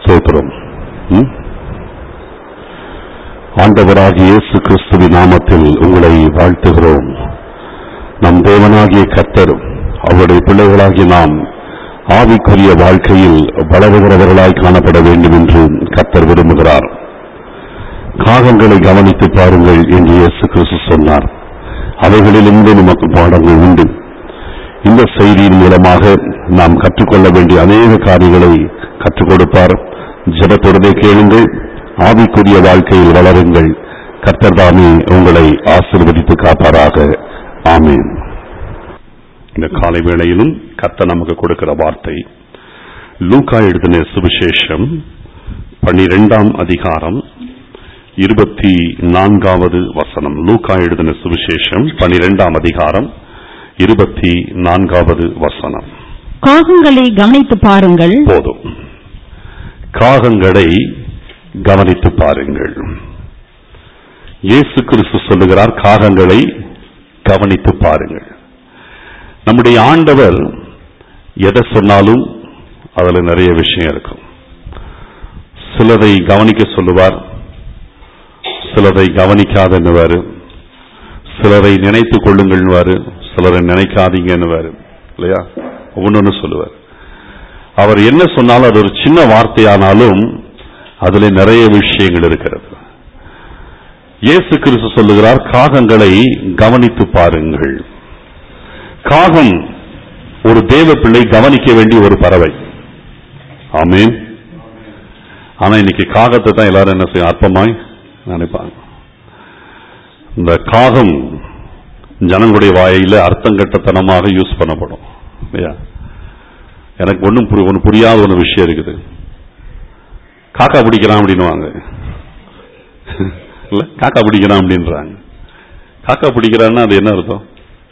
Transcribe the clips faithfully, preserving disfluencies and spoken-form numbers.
ஸ்தோத்திரம். ஆண்டவராகிய இயேசு கிறிஸ்துவின் நாமத்தில் உங்களை வாழ்த்துகிறோம். நம் தேவனாகிய கர்த்தர் அவருடைய பிள்ளைகளாகிய நாம் ஆவிக்குரிய வாழ்க்கையில் வளருகிறவர்களாய் காணப்பட வேண்டும் என்று கர்த்தர் விரும்புகிறார். காகங்களை கவனித்து பாருங்கள் என்று இயேசு கிறிஸ்து சொன்னார். அவைகளிலிருந்து நமக்கு பாடங்கள் உண்டு. இந்த செய்தியின் மூலமாக நாம் கற்றுக்கொள்ள வேண்டிய அநேக காரியங்களை கற்றுக் கொடுப்பார். ஜெபத்தோடே கேளுங்கள், ஆவிக்குரிய வாழ்க்கையில் வளருங்கள். கர்த்தர் தாமே உங்களை ஆசீர்வதித்து காப்பாராக. ஆமென். இந்த காலை வேளையிலும் கர்த்தர் நமக்கு கொடுக்கிற வார்த்தை லூக்கா எழுதின சுவிசேஷம் பன்னிரெண்டாம் அதிகாரம் இருபத்தி நான்காவது வசனம். லூக்கா எழுதின சுவிசேஷம் பன்னிரெண்டாம் அதிகாரம் இருபத்தி நான்காவது வசனம். காகங்களை கவனித்து பாருங்கள். போதும். காகங்களை கவனித்து பாருங்கள். இயேசு கிறிஸ்து சொல்லுகிறார், காகங்களை கவனித்து பாருங்கள். நம்முடைய ஆண்டவர் எதை சொன்னாலும் அதுல நிறைய விஷயம் இருக்கும். சிலதை கவனிக்க சொல்லுவார், சிலரை கவனிக்காதன்னுவாரு, சிலரை நினைத்துக் கொள்ளுங்கள்வாரு, சிலரை நினைக்காதீங்கன்னுவாரு, இல்லையா? ஒவ்வொன்னு சொல்லுவார். அவர் என்ன சொன்னாலும் அது ஒரு சின்ன வார்த்தையானாலும் அதுல நிறைய விஷயங்கள் இருக்கிறது. இயேசு கிறிஸ்து சொல்லுகிறார், காகங்களை கவனித்து பாருங்கள். காகம் ஒரு தேவ பிள்ளை கவனிக்க வேண்டிய ஒரு பறவை. ஆமென். ஆனா இன்னைக்கு காகத்தை தான் எல்லாரும் என்ன செய்ய அற்பமாய் நினைப்பாங்க. இந்த காகம் ஜனங்களுடைய வாயில அர்த்தங்கட்டத்தனமாக யூஸ் பண்ணப்படும். எனக்கு ஒன்றும் ஒன்று புரியாத ஒரு விஷயம் இருக்குது. காக்கா பிடிக்கிறான் அப்படின்னுவாங்க, இல்ல காக்கா பிடிக்கிறான் அப்படின்றாங்க. காக்கா பிடிக்கிறான்னா அது என்ன அர்த்தம்?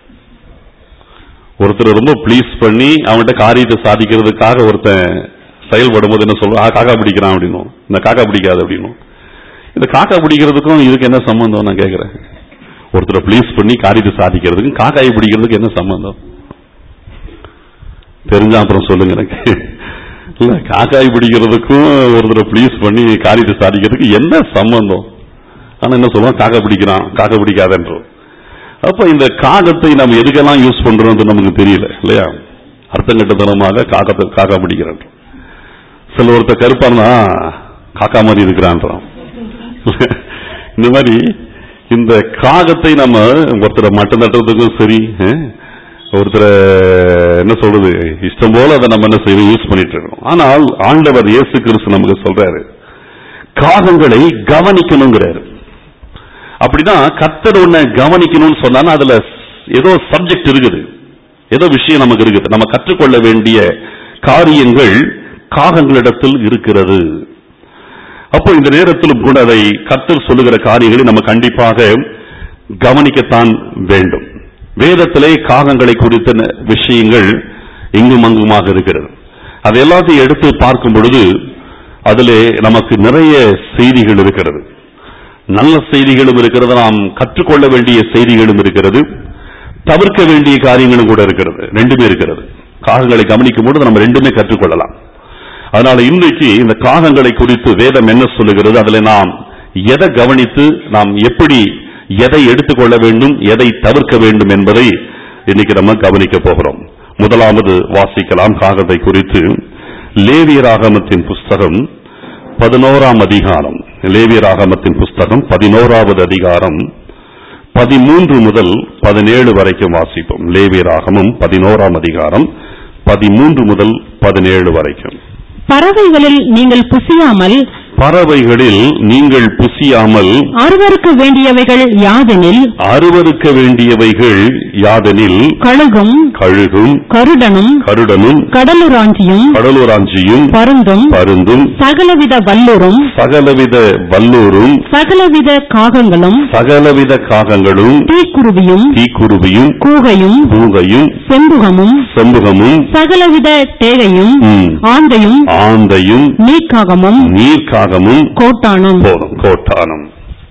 ஒருத்தர் ரொம்ப ப்ளீஸ் பண்ணி அவன்கிட்ட காரியத்தை சாதிக்கிறதுக்காக ஒருத்தன் செயல்படும் போது என்ன சொல்லுவான், காக்கா பிடிக்கிறான் அப்படின்னும். இந்த காக்கா பிடிக்காது அப்படின்னும். இந்த காக்கா பிடிக்கிறதுக்கும் இதுக்கு என்ன சம்பந்தம் நான் கேட்கிறேன். ஒருத்தரை ப்ளீஸ் பண்ணி காரியத்தை சாதிக்கிறதுக்கும் காக்காயை பிடிக்கிறதுக்கு என்ன சம்பந்தம்? தெரிஞ்சா அப்புறம் சொல்லுங்க எனக்கு. இல்ல, காக்காய் பிடிக்கிறதுக்கும் ஒருத்தரை ப்ளீஸ் பண்ணி காரியத்தை சாதிக்கிறதுக்கு என்ன சம்பந்தம்? ஆனா என்ன சொல்லுவோம், காக்கா பிடிக்கிறான், காக்கா பிடிக்காதன்றோம். அப்ப இந்த காகத்தை நம்ம எதுக்கெல்லாம் யூஸ் பண்றோம் நமக்கு தெரியல, இல்லையா? அர்த்தங்கட்டத்தனமாக காக்கத்தை காக்கா பிடிக்கிறோம். சில ஒருத்தர் கருப்பானா காக்கா மாதிரி இருக்கிறான்றான். இந்த மாதிரி இந்த காகத்தை நம்ம ஒருத்தரை மட்டம் தட்டுறதுக்கும் சரி, ஒருத்தரை என்ன சொல்றது இஷ்டம் போல அதை நம்ம என்ன செய்ய யூஸ் பண்ணிட்டு இருக்கோம். ஆனால் ஆண்டவர் இயேசு கிறிஸ்து நமக்கு சொல்றாரு, காகங்களை கவனிக்கணுங்கிறாரு. அப்படின்னா கர்த்தர் ஒன்ன கவனிக்கணும்னு சொன்னா அதுல ஏதோ சப்ஜெக்ட் இருக்குது, ஏதோ விஷயம் நமக்கு இருக்குது. நம்ம கற்றுக்கொள்ள வேண்டிய காரியங்கள் காகங்களிடத்தில் இருக்கிறது. அப்போ இந்த நேரத்திலும் கூட அதை கர்த்தர் சொல்லுகிற காரியங்களை நம்ம கண்டிப்பாக கவனிக்கத்தான் வேண்டும். வேதத்திலே காகங்களை குறித்த விஷயங்கள் இங்கும் அங்குமாக இருக்கிறது. அது எல்லாத்தையும் எடுத்து பார்க்கும் பொழுது அதிலே நமக்கு நிறைய செய்திகள் இருக்கிறது. நல்ல செய்திகளும் இருக்கிறது, நாம் கற்றுக்கொள்ள வேண்டிய செய்திகளும் இருக்கிறது, தவிர்க்க வேண்டிய காரியங்களும் கூட இருக்கிறது. ரெண்டுமே இருக்கிறது. காகங்களை கவனிக்கும் பொழுது நம்ம ரெண்டுமே கற்றுக்கொள்ளலாம். அதனால இன்றைக்கு இந்த காகங்களை குறித்து வேதம் என்ன சொல்லுகிறது, அதில் நாம் எதை கவனித்து நாம் எப்படி எதை எடுத்துக்கொள்ள வேண்டும், எதை தவிர்க்க வேண்டும் என்பதை இன்னைக்கு நம்ம கவனிக்க போகிறோம். முதலாவது வாசிக்கலாம் காகத்தை குறித்து. லேவியராகமத்தின் புஸ்தகம் பதினோராம் அதிகாரம். லேவியராகமத்தின் புஸ்தகம் பதினோராவது அதிகாரம் பதிமூன்று முதல் பதினேழு வரைக்கும் வாசிப்போம். லேவியராகமம் பதினோராம் அதிகாரம் பதிமூன்று முதல் பதினேழு வரைக்கும். பறவைகளில் நீங்கள் புசியாமல் பறவைகளில் நீங்கள் புசியாமல் அருவருக்க வேண்டியவைகள் யாதெனில் அருவருக்க வேண்டியவைகள் யாதெனில் கழுகும் கழுகும் கருடனும் கருடனும் கடலுராஞ்சியும் கடலுராஞ்சியும் பருந்தும் பருந்தும் சகலவித வல்லூரும் சகலவித வல்லூரும் சகலவித காகங்களும் சகலவித காகங்களும் தீக்குருவியும் தீக்குருவியும் கூகையும் கூகையும் செம்புகமும் செம்புகமும் சகலவித டேகையும் ஆந்தையும் ஆந்தையும் நீர்க்காகமும் நீர்க்காக கோட்டானும் கோட்டானும்.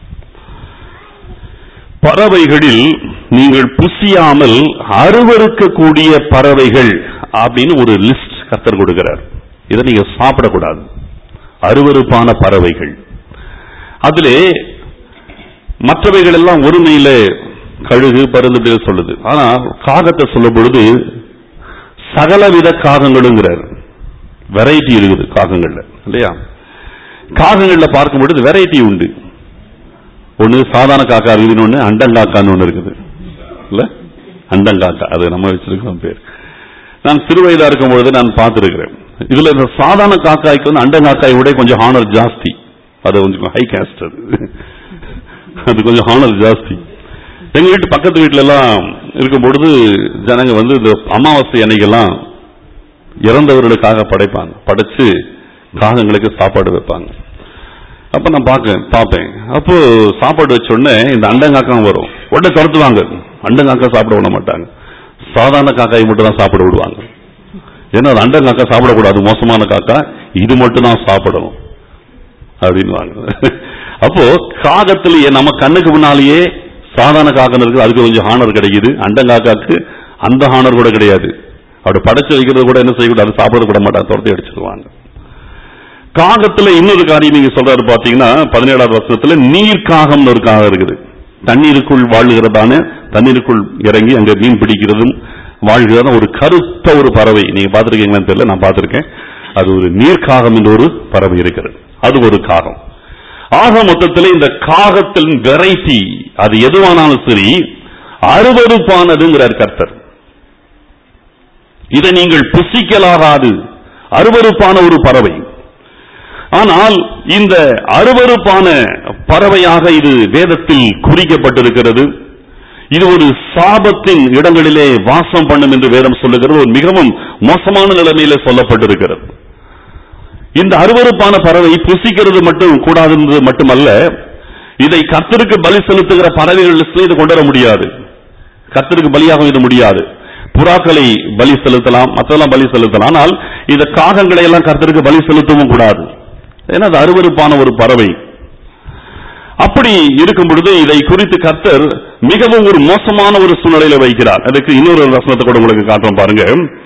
பறவைகளில் நீங்கள் புசியாமல் அருவருக்கக்கூடிய பறவைகள் அப்படின்னு ஒரு லிஸ்ட் கர்த்தர் கொடுக்கிறார். இதை நீங்க சாப்பிடக்கூடாது. அருவருப்பான பறவைகள். அதிலே மற்றவைகள் எல்லாம் ஒருமையில கழுகு பருந்து சொல்லுது. ஆனா காகத்தை சொல்லும் பொழுது சகலவித காகங்களுங்கிறார். வெரைட்டி இருக்குது காகங்கள்ல இல்லையா? காகங்கள்ல பார்க்கும் பொழுது வெரைட்டி உண்டு. ஒண்ணு சாதாரண காக்கா இருக்குது, ஒண்ணு அண்டங்காக்கான்னு ஒண்ணு இருக்குது இல்ல, அண்டங்காக்கா, அது நம்ம வச்சிருக்கோம் பேர். நான் சிறு வயதா இருக்கும் பொழுது நான் பார்த்திருக்கிறேன். இதுல இந்த சாதாரண காக்காய்க்கு வந்து அண்டங்காக்காய் விட கொஞ்சம் ஹானர் ஜாஸ்தி. அது கொஞ்சம் ஹை காஸ்ட், அது அது கொஞ்சம் ஹானர் ஜாஸ்தி. எங்க வீட்டு பக்கத்து வீட்டுல எல்லாம் இருக்கும் பொழுது ஜனங்க வந்து இந்த அமாவாசை அன்னைக்கெல்லாம் இறந்தவர்களுக்காக படைப்பாங்க, படைச்சு காகங்களுக்கு சாப்பாடு வைப்பாங்க. அப்ப நான் பார்க்க பார்ப்பேன். அப்போ சாப்பாடு வச்ச உடனே இந்த அண்டங்காக்கா வரும், உடனே துரத்துவாங்க. அண்டங்காக்கா சாப்பிட விட மாட்டாங்க, சாதாரண காக்காய் மட்டும் தான் சாப்பிட விடுவாங்க. ஏன்னா அது அண்டங்காக்கா சாப்பிடக்கூடாது, மோசமான காக்கா, இது மட்டும் தான் சாப்பிடணும் அப்படின்னு. அப்போ காகத்திலேயே நம்ம கண்ணுக்கு முன்னாலேயே சாதாரண காக்கன் இருக்கு, அதுக்கு கொஞ்சம் ஹானர் கிடைக்குது. அண்டங்காக்காக்கு அந்த ஹானர் கூட கிடையாது. அப்படி படைச்சு வைக்கிறது கூட என்ன செய்யக்கூடாது, அது சாப்பிட கூட மாட்டாங்க, துரத்தி அடிச்சிருவாங்க. காகத்துல இன்னொரு காரியம் நீங்க சொல்றாரு பாத்தீங்கன்னா, பதினேழாவது வருஷத்துல நீர்காகம் ஒரு காகம் இருக்குது. தண்ணீருக்குள் வாழ்கிறதான, தண்ணீருக்குள் இறங்கி அங்க மீன் பிடிக்கிறதும் வாழ்கிறதான ஒரு கருத்த ஒரு பறவை. நீங்க பாத்திருக்கீங்களான்னு தெரியல, நான் பார்த்திருக்கேன். அது ஒரு நீர்காகம் என்ற ஒரு பறவை இருக்கிறது, அது ஒரு காகம். ஆக மொத்தத்தில் இந்த காகத்தின் வெரைட்டி அது எதுவானாலும் சரி அருவருப்பானதுங்கிறார் கர்த்தர். இதை நீங்கள் புசிக்கலாகாது, அருவருப்பான ஒரு பறவை. ஆனால் இந்த அருவருப்பான பறவையாக இது வேதத்தில் குறிக்கப்பட்டிருக்கிறது. இது ஒரு சாபத்தின் இடங்களிலே வாசம் பண்ணும் என்று வேதம் சொல்லுகிறது. ஒரு மிகவும் மோசமான நிலைமையிலே சொல்லப்பட்டிருக்கிறது. இந்த அருவருப்பான பறவை புசிக்கிறது மட்டும் கூடாது மட்டுமல்ல, இதை கர்த்தருக்கு பலி செலுத்துகிற பறவைகள் இது கொண்டு வர முடியாது. கர்த்தருக்கு பலியாக இது முடியாது. புறாக்களை பலி செலுத்தலாம், மற்றெல்லாம் பலி செலுத்தலாம். ஆனால் இந்த காகங்களை எல்லாம் கர்த்தருக்கு பலி செலுத்தவும் கூடாது. ஏன்னா அது அருவருப்பான ஒரு பறவை. அப்படி இருக்கும் பொழுது இதை குறித்து கர்த்தர் மிகவும் ஒரு மோசமான ஒரு சூழ்நிலையில வைக்கிறார். அதுக்கு இன்னொரு வசனத்தை கூட உங்களுக்கு காட்டுறோம் பாருங்க.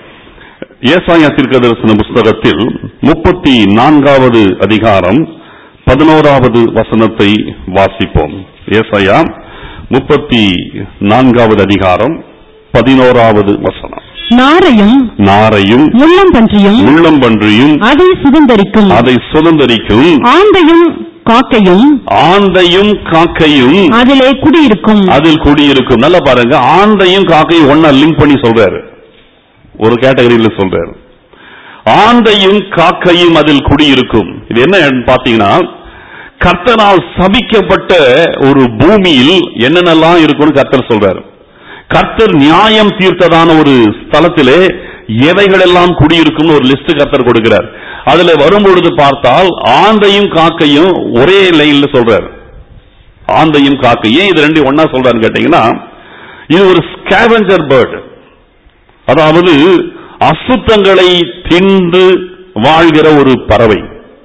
ஏசாயா தீர்க்கதரிசன புஸ்தகத்தில் முப்பத்தி நான்காவது அதிகாரம் பதினோராவது வசனத்தை வாசிப்போம். ஏசாயா முப்பத்தி நான்காவது அதிகாரம் பதினோராவது வசனம். நாரையும் நாரையும் முள்ளம்பன்றியும் முள்ளம்பன்றியும் அதை சுதந்தரிக்கும் அதை சுதந்தரிக்கும் ஆந்தையும் காக்கையும் ஆந்தையும் காக்கையும் அதிலே குடியிருக்கும் அதில் குடியிருக்கும். நல்லா பாருங்க, ஆந்தையும் காக்கையும் ஒன்னா லிங்க் பண்ணி சொல்றாரு, ஒரு கேட்டகரியில் சொல்றாரு. ஆந்தையும் காக்கையும் அதில் குடியிருக்கும். இது என்ன பாத்தீங்கன்னா, கர்த்தரால் சபிக்கப்பட்ட ஒரு பூமியில் என்னென்னலாம் இருக்கும்னு கர்த்தர் சொல்றாரு. கர்த்தர் நியாயம் தீர்த்ததான ஒரு ஸ்தலத்திலே எவைகள் எல்லாம் குடியிருக்கும் ஒரு லிஸ்ட் கர்த்தர் கொடுக்கிறார். அதுல வரும்பொழுது பார்த்தால் ஆந்தையும் காக்கையும் ஒரே லைன்ல சொல்றாரு. ஆந்தையும் காக்கையும் இது ரெண்டு ஒன்னா சொல்றாரு கேட்டீங்கன்னா, இது ஒரு ஸ்கேவெஞ்சர் பேர்டு, அதாவது அசுத்தங்களை தின்று வாழ்கிற ஒரு பறவை.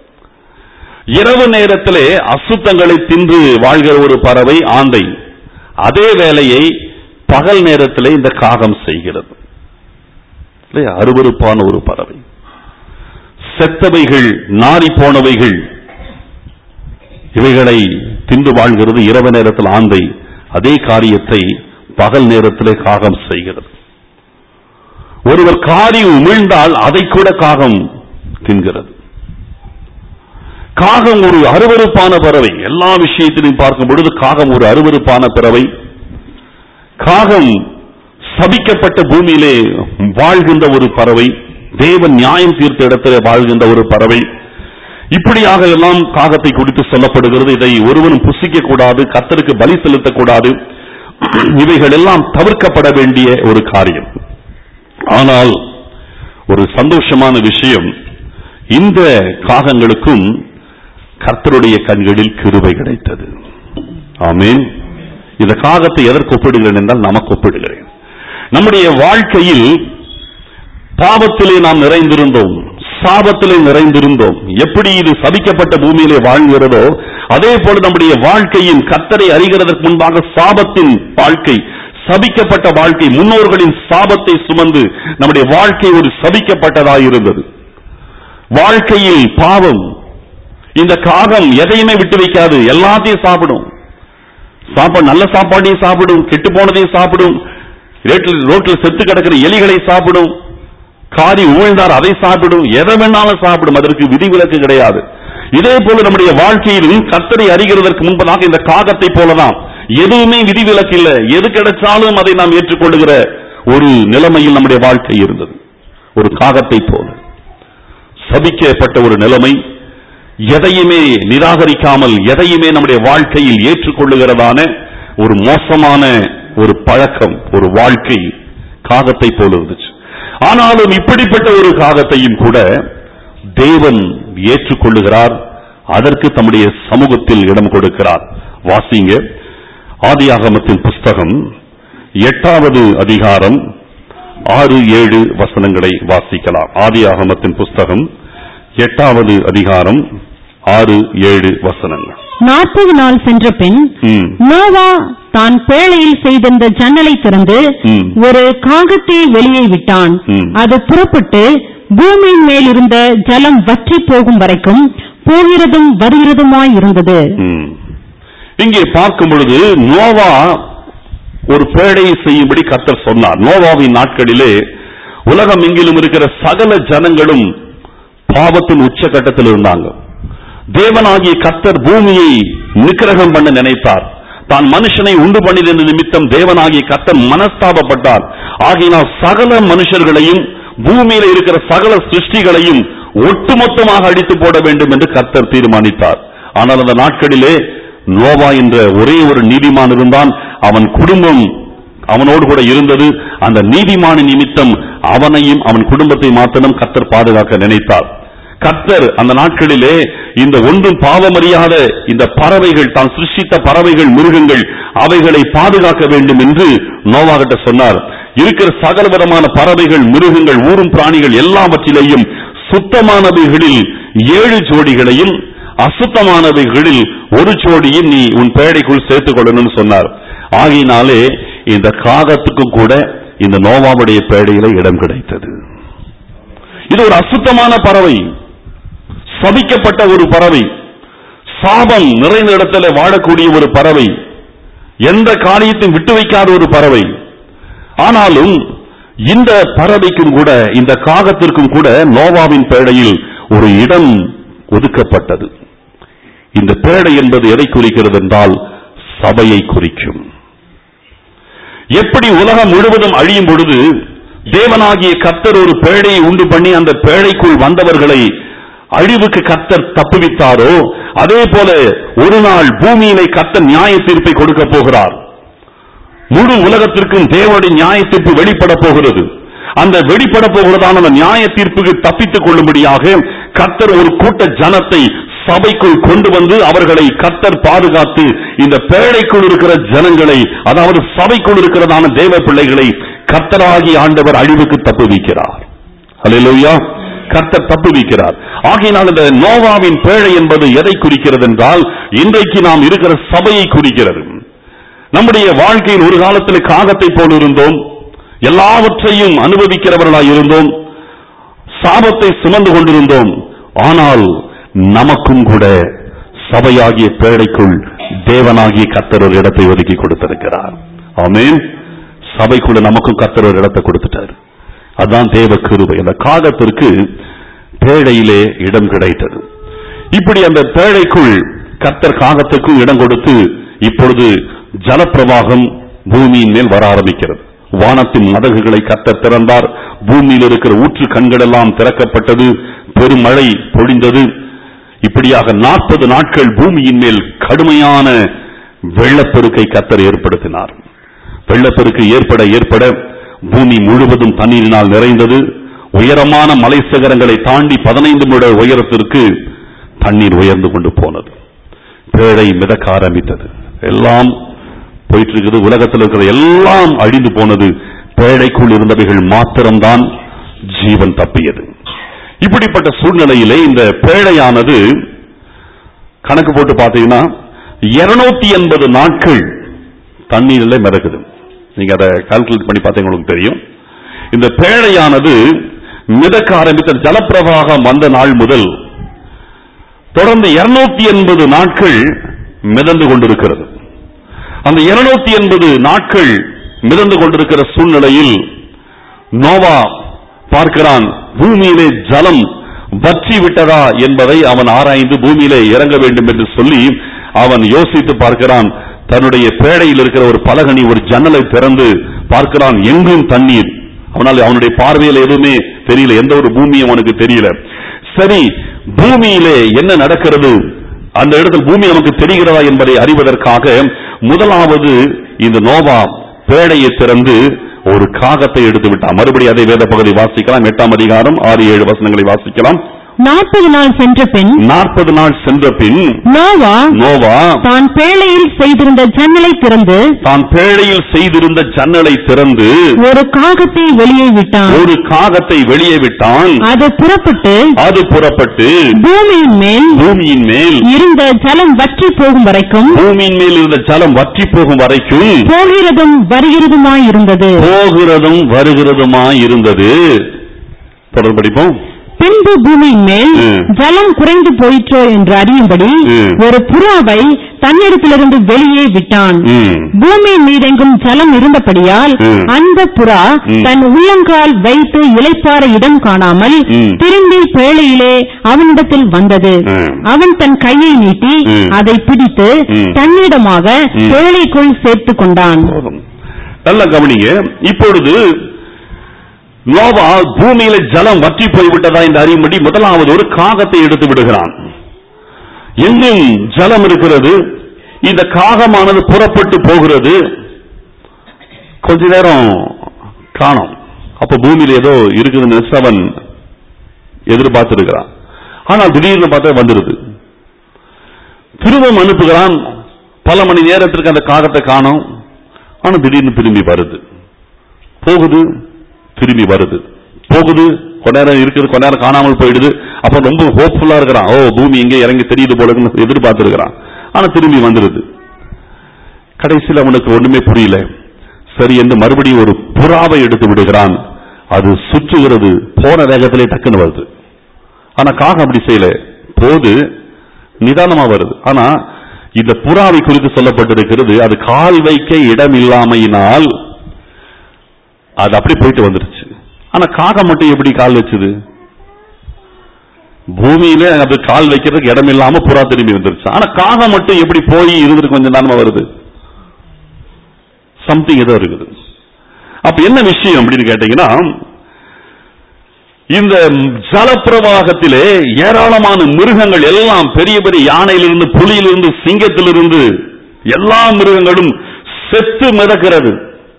இரவு நேரத்திலே அசுத்தங்களை தின்று வாழ்கிற ஒரு பறவை ஆந்தை. அதே வேளையை பகல் நேரத்திலே இந்த காகம் செய்கிறது. அருவருப்பான ஒரு பறவை. செத்தவைகள், நாரி போனவைகள், இவைகளை தின்று வாழ்கிறது இரவு நேரத்தில் ஆந்தை. அதே காரியத்தை பகல் நேரத்திலே காகம் செய்கிறது. ஒருவர் காரி உமிழ்ந்தால் அதை கூட காகம் தின்கிறது. காகம் ஒரு அருவருப்பான பறவை. எல்லா விஷயத்திலையும் பார்க்கும் பொழுது காகம் ஒரு அருவருப்பான பறவை. காகம் சபிக்கப்பட்ட பூமியிலே வாழ்கின்ற ஒரு பறவை. தேவன் நியாயம் தீர்த்த இடத்திலே வாழ்கின்ற ஒரு பறவை. இப்படியாக எல்லாம் காகத்தை குறித்து சொல்லப்படுகிறது. இதை ஒருவனும் புசிக்க கூடாது, கர்த்தருக்கு பலி செலுத்தக்கூடாது. இவைகள் எல்லாம் தவிர்க்கப்பட வேண்டிய ஒரு காரியம். ஆனால் ஒரு சந்தோஷமான விஷயம், இந்த காகங்களுக்கும் கர்த்தருடைய கண்களில் கிருபை கிடைத்தது. ஆமென். இந்த காகத்தை எதற்கு ஒப்பிடுகிறேன் என்றால் நமக்கு ஒப்பிடுகிறேன். நம்முடைய வாழ்க்கையில் பாவத்திலே நாம் நிறைந்திருந்தோம், சாபத்திலே நிறைந்திருந்தோம். எப்படி இது சபிக்கப்பட்ட பூமியிலே வாழ்கிறதோ அதே போல நம்முடைய வாழ்க்கையின் கர்த்தரை அறிகிறதற்கு முன்பாக சாபத்தின் வாழ்க்கை, சபிக்கப்பட்ட வாழ்க்கை, முன்னோர்களின் சாபத்தை சுமந்து நம்முடைய வாழ்க்கை ஒரு சபிக்கப்பட்டதாக இருந்தது. வாழ்க்கையில் பாவம், இந்த காகம் எதையுமே விட்டு வைக்காது, எல்லாத்தையும் சாப்பிடும். சாப்பாடு, நல்ல சாப்பாட்டையும் சாப்பிடும், கெட்டு போனதையும் சாப்பிடும், ரோட்டில் செத்து கிடக்கிற எலிகளை சாப்பிடும், காரி உமிழ்ந்தார் அதை சாப்பிடும், எதை வேணாலும் சாப்பிடும். அதற்கு விதிவிலக்கு கிடையாது. இதே போல நம்முடைய வாழ்க்கையிலும் கர்த்தரை அறிகிறதற்கு முன்பதாக இந்த காகத்தை போலதான் எதுவுமே விதிவிலக்கு இல்லை. எது கிடைச்சாலும் அதை நாம் ஏற்றுக்கொள்ளுகிற ஒரு நிலைமையில் நம்முடைய வாழ்க்கை இருந்தது. ஒரு காகத்தை போல சபிக்கப்பட்ட ஒரு நிலைமை, எதையுமே நிராகரிக்காமல் எதையுமே நம்முடைய வாழ்க்கையில் ஏற்றுக்கொள்ளுகிறதான ஒரு மோசமான ஒரு பழக்கம், ஒரு வாழ்க்கை காகத்தை போல இருந்துச்சு. ஆனாலும் இப்படிப்பட்ட ஒரு காகத்தையும் கூட தேவன் ஏற்றுக்கொள்ளுகிறார், அதற்கு தம்முடைய சமூகத்தில் இடம் கொடுக்கிறார். வாசிங்க, ஆதியாகமத்தின் புஸ்தகம் எட்டாவது அதிகாரம் ஆறு ஏழு வசனங்களை வாசிக்கலாம். ஆதியாகமத்தின் புஸ்தகம் எட்டாவது அதிகாரம் ஆறு ஏழு வசனங்கள். நாற்பது நாள் சென்ற பின் நோவா தான் பேழையில் செய்திருந்த ஜன்னலை திறந்து ஒரு காகத்தை வெளியே விட்டான். அது புறப்பட்டு பூமியின் மேல் இருந்த ஜலம் வற்றி போகும் வரைக்கும் போகிறதும் வருகிறதுமாய் இருந்தது. இங்கே பார்க்கும் பொழுது நோவா ஒரு பேழையை செய்யும்படி கர்த்தர் சொன்னார். நோவாவின் நாட்களிலே உலகம் எங்கிலும் இருக்கிற சகல ஜனங்களும் பாவத்தின் உச்சகட்டத்தில் இருந்தாங்க. தேவனாகிய கர்த்தர் பூமியை நிக்கிரகம் பண்ண நினைத்தார். தான் மனுஷனை உண்டு பண்ணின நிமித்தம் தேவனாகிய கர்த்தர் மனஸ்தாபப்பட்டார். ஆகையினால் சகல மனுஷர்களையும் பூமியில இருக்கிற சகல சிருஷ்டிகளையும் ஒட்டுமொத்தமாக அடித்து போட வேண்டும் என்று கர்த்தர் தீர்மானித்தார். ஆனால் அந்த நாட்களிலே நோவா என்ற ஒரே ஒரு நீதிமான் இருந்தான். அவன் குடும்பம் அவனோடு கூட இருந்தது. அந்த நீதிமான நிமித்தம் அவனையும் அவன் குடும்பத்தை மாத்திரம் கர்த்தர் பாதுகாக்க நினைத்தார். கர்த்தர் அந்த நாட்களிலே இந்த ஒன்றும் பாவமறியாத இந்த பறவைகள், தான் சிருஷ்டித்த பறவைகள், மிருகங்கள், அவைகளை பாதுகாக்க வேண்டும் என்று நோவா கிட்ட சொன்னார். இருக்கிற சகல விதமான பறவைகள், மிருகங்கள், ஊரும் பிராணிகள் எல்லாவற்றிலேயும் சுத்தமானவைகளில் ஏழு ஜோடிகளையும் அசுத்தமானவைகளில் ஒரு ஜோடியும் நீ உன் பேழைக்குள் சேர்த்துக் கொள்ளணும்னு சொன்னார். ஆகையினாலே இந்த காகத்துக்கும் கூட இந்த நோவாவுடைய பேழையில இடம் கிடைத்தது. இது ஒரு அசுத்தமான பறவை, சபிக்கப்பட்ட ஒரு பறவை, சாபம் நிறைந்த இடத்துல வாழக்கூடிய ஒரு பறவை, எந்த காரியத்தையும் விட்டு வைக்காத ஒரு பறவை. ஆனாலும் இந்த பறவைக்கும் கூட, இந்த காகத்திற்கும் கூட நோவாவின் பேழையில் ஒரு இடம் ஒதுக்கப்பட்டது. இந்த பேழை என்பது எதை குறிக்கிறது என்றால் சபையை குறிக்கும். எப்படி உலகம் முழுவதும் அழியும் பொழுது தேவனாகிய கர்த்தர் ஒரு பேழையை உண்டு பண்ணி அந்த பேழைக்குள் வந்தவர்களை அழிவுக்கு கர்த்தர் தப்புவித்தாரோ, அதே போல ஒரு நாள் பூமியிலே கர்த்தர் நியாய தீர்ப்பை கொடுக்க போகிறார். முழு உலகத்திற்கும் தேவனுடைய நியாய தீர்ப்பு வெளிப்பட போகிறது. அந்த வெளிப்பட போகிறதான அந்த நியாய தீர்ப்புக்கு தப்பித்துக் கொள்ளும்படியாக கர்த்தர் ஒரு கூட்ட ஜனத்தை சபைக்குள் கொண்டு வந்து அவர்களை கர்த்தர் பாதுகாத்து இந்த பேழைக்குள் இருக்கிற ஜனங்களை, அதாவது சபைக்குள் இருக்கிறதான தேவ பிள்ளைகளை கர்த்தராகி ஆண்டவர் அழிவுக்கு தப்புவிக்கிறார். அல்லேலூயா, கர்த்தர் தப்புவிக்கிறார். ஆகையினால் இந்த நோவாவின் பேழை என்பது எதை குறிக்கிறது என்றால் இன்றைக்கு நாம் இருக்கிற சபையை குறிக்கிறது. நம்முடைய வாழ்க்கையில் ஒரு காலத்தில் காகத்தை போல் இருந்தோம், எல்லாவற்றையும் அனுபவிக்கிறவர்களாய் இருந்தோம், சாபத்தை சுமந்து கொண்டிருந்தோம். ஆனால் நமக்கும் கூட சபையாகிய பேழைக்குள் தேவனாகிய கர்த்தர் ஒரு இடத்தை ஒதுக்கி கொடுத்திருக்கிறார். ஆமென். சபைக்குள்ள நமக்கும் கர்த்தர் ஒரு இடத்தை கொடுத்துட்டார். அதுதான் தேவ கிருபை. அந்த காகத்திற்கு பேழையிலே இடம் கிடைத்தது. இப்படி அந்த பேழைக்குள் கர்த்தர் காகத்துக்கும் இடம் கொடுத்து இப்பொழுது ஜலப்பிரவாகம் பூமியின் மேல் வர ஆரம்பிக்கிறது. வானத்தின் மதகுகளை கர்த்தர் திறந்தார். பூமியில் இருக்கிற ஊற்று கண்கள் எல்லாம் திறக்கப்பட்டது. பெருமழை பொழிந்தது. இப்படியாக நாற்பது நாட்கள் பூமியின் மேல் கடுமையான வெள்ளப்பெருக்கை கர்த்தர் ஏற்படுத்தினார். வெள்ளப்பெருக்கு ஏற்பட ஏற்பட பூமி முழுவதும் தண்ணீரினால் நிறைந்தது. உயரமான மலை சிகரங்களை தாண்டி பதினைந்து மீட்டர் உயரத்திற்கு தண்ணீர் உயர்ந்து கொண்டு போனது. பேழை மிதக்க ஆரம்பித்தது. எல்லாம் போயிட்டு இருக்குது. உலகத்தில் இருக்கிற எல்லாம் அழிந்து போனது. பேழைக்குள் இருந்தவைகள் மாத்திரம்தான் ஜீவன் தப்பியது. இப்படிப்பட்ட சூழ்நிலையிலே இந்த பேழையானது கணக்கு போட்டு பார்த்தீங்கன்னா இருநூத்தி எண்பது நாட்கள் தண்ணீரிலே மிதக்குது. நீங்க அதை கால்குலேட் பண்ணி பார்த்தீங்கன்னா உங்களுக்கு தெரியும். இந்த பேழையானது மிதக்க ஆரம்பித்த ஜலப்பிரவாகம் வந்த நாள் முதல் தொடர்ந்து இருநூத்தி எண்பது நாட்கள் மிதந்து கொண்டிருக்கிறது. அந்த இருநூத்தி எண்பது நாட்கள் மிதந்து கொண்டிருக்கிற சூழ்நிலையில் நோவா பார்க்கிறான், பூமியிலே ஜலம் வற்றி விட்டதா என்பதை அவன் ஆராய்ந்து பூமியிலே இறங்க வேண்டும் என்று சொல்லி அவன் யோசித்து பார்க்கிறான். தன்னுடைய பேடையில் இருக்கிற ஒரு பலகனி, ஒரு ஜன்னலை திறந்து பார்க்கிறான், எங்கும் தண்ணீர். அவனால் அவனுடைய பார்வையில் எதுவுமே தெரியல, எந்த ஒரு பூமியும் அவனுக்கு தெரியல. சரி, பூமியிலே என்ன நடக்கிறது, அந்த இடத்தில் பூமி நமக்கு தெரிகிறதா என்பதை அறிவதற்காக முதலாவது இந்த நோவா பேடையை திறந்து ஒரு காகத்தை எடுத்து விட்டான். மறுபடியும் அதை வேத பகுதி வாசிக்கலாம். எட்டாம் அதிகாரம் ஆறு ஏழு வசனங்களை வாசிக்கலாம். நாற்பது நாள் சென்ற பின் நாற்பது நாள் சென்ற பின் நோவா நோவா தான் பேழையில் செய்திருந்த ஜன்னலை திறந்து தான் பேழையில் செய்திருந்த ஜன்னலை திறந்து ஒரு காகத்தை வெளியே விட்டான். ஒரு காகத்தை வெளியே விட்டான். அது புறப்பட்டு அது புறப்பட்டு பூமியின் மேல் பூமியின் மேல் இருந்த ஜலம் வற்றி போகும் வரைக்கும் பூமியின் மேல் இருந்த ஜலம் வற்றி போகும் வரைக்கும் போகிறதும் வருகிறதுமாய் இருந்தது போகிறதும் வருகிறதுமாய் இருந்தது. தொடர்ந்து படிப்போம். பின்பு பூமியின் மேல் ஜலம் குறைந்து போயிற்றோ என்று அறியும்படி ஒரு புறாவை தன்னிடத்திலிருந்து வெளியே விட்டான். பூமியின் மீதெங்கும் ஜலம் இருந்தபடியால் அந்த புறா தன் உள்ளங்கால் வைத்து இளைப்பாற இடம் காணாமல் திரும்பி பேழையிலே அவனிடத்தில் வந்தது. அவன் தன் கையை நீட்டி அதை பிடித்து தன்னிடமாக பேழைக்குள் சேர்த்துக் கொண்டான். நல்ல கவனிங்க. இப்பொழுது நோவா பூமியில ஜலம் வற்றி போய்விட்டதா என்று அறியும்படி முதலாவது ஒரு காகத்தை எடுத்து விடுகிறான். எங்கும் ஜலம் இருக்கிறது. இந்த காகமானது புறப்பட்டு போகிறது. கொஞ்ச நேரம் காணோம். அப்ப பூமியில ஏதோ இருக்குதுன்னு அவன் எதிர்பார்த்திருக்கிறான். ஆனால் திடீர்னு பார்த்தா வந்துருது. திரும்பவும் அனுப்புகிறான். பல மணி நேரத்திற்கு அந்த காகத்தை காணோம். ஆனா திடீர்னு திரும்பி வருது. போகுது, திரும்பி வருது, போகுது, கொஞ்ச நேரம் இருக்குது, கொஞ்ச நேரம் காணாமல் போயிடுது. அப்ப ரொம்ப ஹோப்ஃபுல்லா இருக்கிறான். ஓ, பூமி எங்க இறங்கி தெரியுது போல எதிர்பார்த்து இருக்கிறான். ஆனா திரும்பி வந்துருது. கடைசியில் அவனுக்கு ஒண்ணுமே புரியல. சரி என்று மறுபடியும் ஒரு புறாவை எடுத்து விடுகிறான். அது சுற்றுகிறது. போன வேகத்திலே டக்குன்னு வருது. ஆனா காகம் அப்படி செய்யல. போது நிதானமா வருது. ஆனா இந்த புறாவை குறித்து சொல்லப்பட்டிருக்கிறது, அது கால் வைக்க இடம் இல்லாமையினால் அது அப்படி போயிட்டு வந்துருச்சு. ஆனா காகம் மட்டும் எப்படி கால் வச்சுது? பூமியில அது கால் வைக்கிறதுக்கு இடம் இல்லாம புறா திரும்பி வந்துருச்சு. ஆனா காகம் மட்டும் எப்படி போய் இருந்துட்டு கொஞ்சம் தானமா வருது? சம்திங் ஏதோ இருக்குது. அப்ப என்ன விஷயம் அப்படின்னு கேட்டீங்கன்னா, இந்த ஜலப்பிரவாகத்திலே ஏராளமான மிருகங்கள் எல்லாம், பெரிய பெரிய யானையிலிருந்து, புலியிலிருந்து, சிங்கத்திலிருந்து எல்லா மிருகங்களும் செத்து மிதக்கிறது.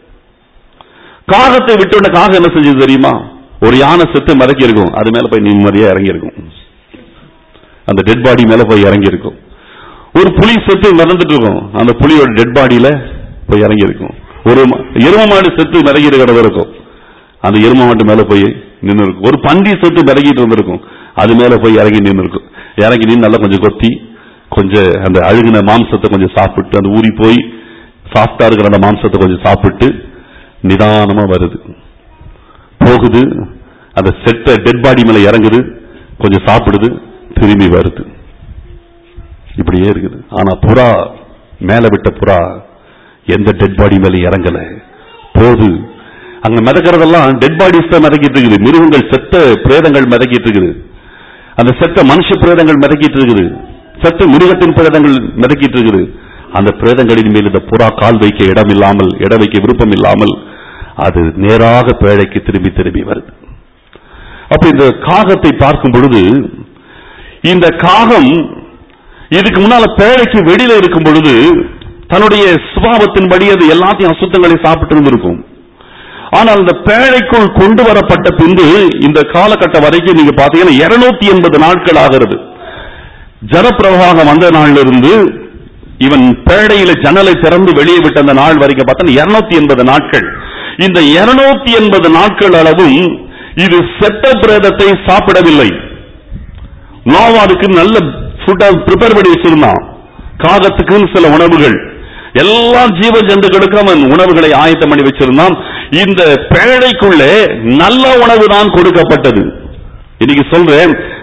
காகத்தை விட்டு காகம் என்ன செஞ்சது தெரியுமா? ஒரு யானை செத்து மிதக்கி இருக்கும், அது மேல போய் நிம்மதியா இறங்கி இருக்கும். அந்த டெட் பாடி மேல போய் இறங்கி இருக்கும். ஒரு புலி செத்து மிதந்துட்டு இருக்கும், அந்த புலியோட டெட் பாடியில போய் இறங்கி இருக்கும். ஒரு எரும மாடு செத்து மிதக்கி இருக்கிறது இருக்கும், அந்த எரும மாட்டு மேல போய் நின்று இருக்கும். ஒரு பன்றி செத்து மிதக்கிட்டு வந்திருக்கும், அது மேல போய் இறங்கி நின்று இருக்கும். இறங்கி நின்று நல்லா கொஞ்சம் கொத்தி கொஞ்சம் அந்த அழுகின மாம்சத்தை கொஞ்சம் சாப்பிட்டு, அந்த ஊறி போய் சாஃப்டா இருக்கிற அந்த மாம்சத்தை கொஞ்சம் சாப்பிட்டு நிதானமா வருது. போகுது, அந்த செத்த டெட் பாடி மேல இறங்குது, கொஞ்சம் சாப்பிடுது, திரும்பி வருது. இப்படியே இருக்குது. ஆனா புறா, மேல விட்ட புறா எந்த டெட் பாடி மேல இறங்கல. போது அங்க மிதக்கிறதெல்லாம் டெட் பாடிஸ் தான் மிதக்கிட்டு இருக்குது. மிருகங்கள், செத்த பிரேதங்கள் மிதக்கிட்டு இருக்குது. அந்த செத்த மனுஷ பிரேதங்கள் மிதக்கிட்டு இருக்குது. செத்த மிருகத்தின் பிரேதங்கள் மிதக்கிட்டு இருக்குது. அந்த பிரேதங்களின் மேல் இந்த புறா கால் வைக்க இடம் இல்லாமல், இட வைக்க விருப்பம் இல்லாமல் அது நேராக பேழைக்கு திரும்பி திரும்பி வருது. அப்ப இந்த காகத்தை பார்க்கும் பொழுது, இந்த காகம் இதுக்கு முன்னால பேழைக்கு வெளியில இருக்கும் பொழுது தன்னுடைய சுபாவத்தின்படி அது எல்லாத்தையும் அசுத்தங்களை சாப்பிட்டு இருந்திருக்கும். ஆனால் இந்த பேழைக்குள் கொண்டு வரப்பட்ட பின்பு இந்த காலகட்டம் வரைக்கும் நீங்க பாத்தீங்கன்னா இருநூத்தி எண்பது நாட்கள் ஆகிறது. ஜலப்பிரவாகம் வந்த நாள்ல இருந்து இவன் பேழையில ஜன்னலை திறந்து வெளியே விட்ட அந்த நாள் வரைக்கும் பார்த்தா இருநூத்தி எண்பது நாட்கள். இந்த இருநூத்தி எண்பது நாட்கள் அளவும் இது செத்த பிரேதத்தை சாப்பிடவில்லை. நோவாவுக்கு நல்ல ஃபுட்டா ப்ரிப்பேர் பண்ணி வச்சிருந்தான். காகத்துக்கு சில உணவுகள், எல்லா ஜீவ ஜந்துக்களுக்கு அவன் உணவுகளை ஆயத்தம் பண்ணி வச்சிருந்தான். இந்த பேழைக்குள்ளே நல்ல உணவு தான் கொடுக்கப்பட்டது. இன்னைக்கு சொல்றேன்,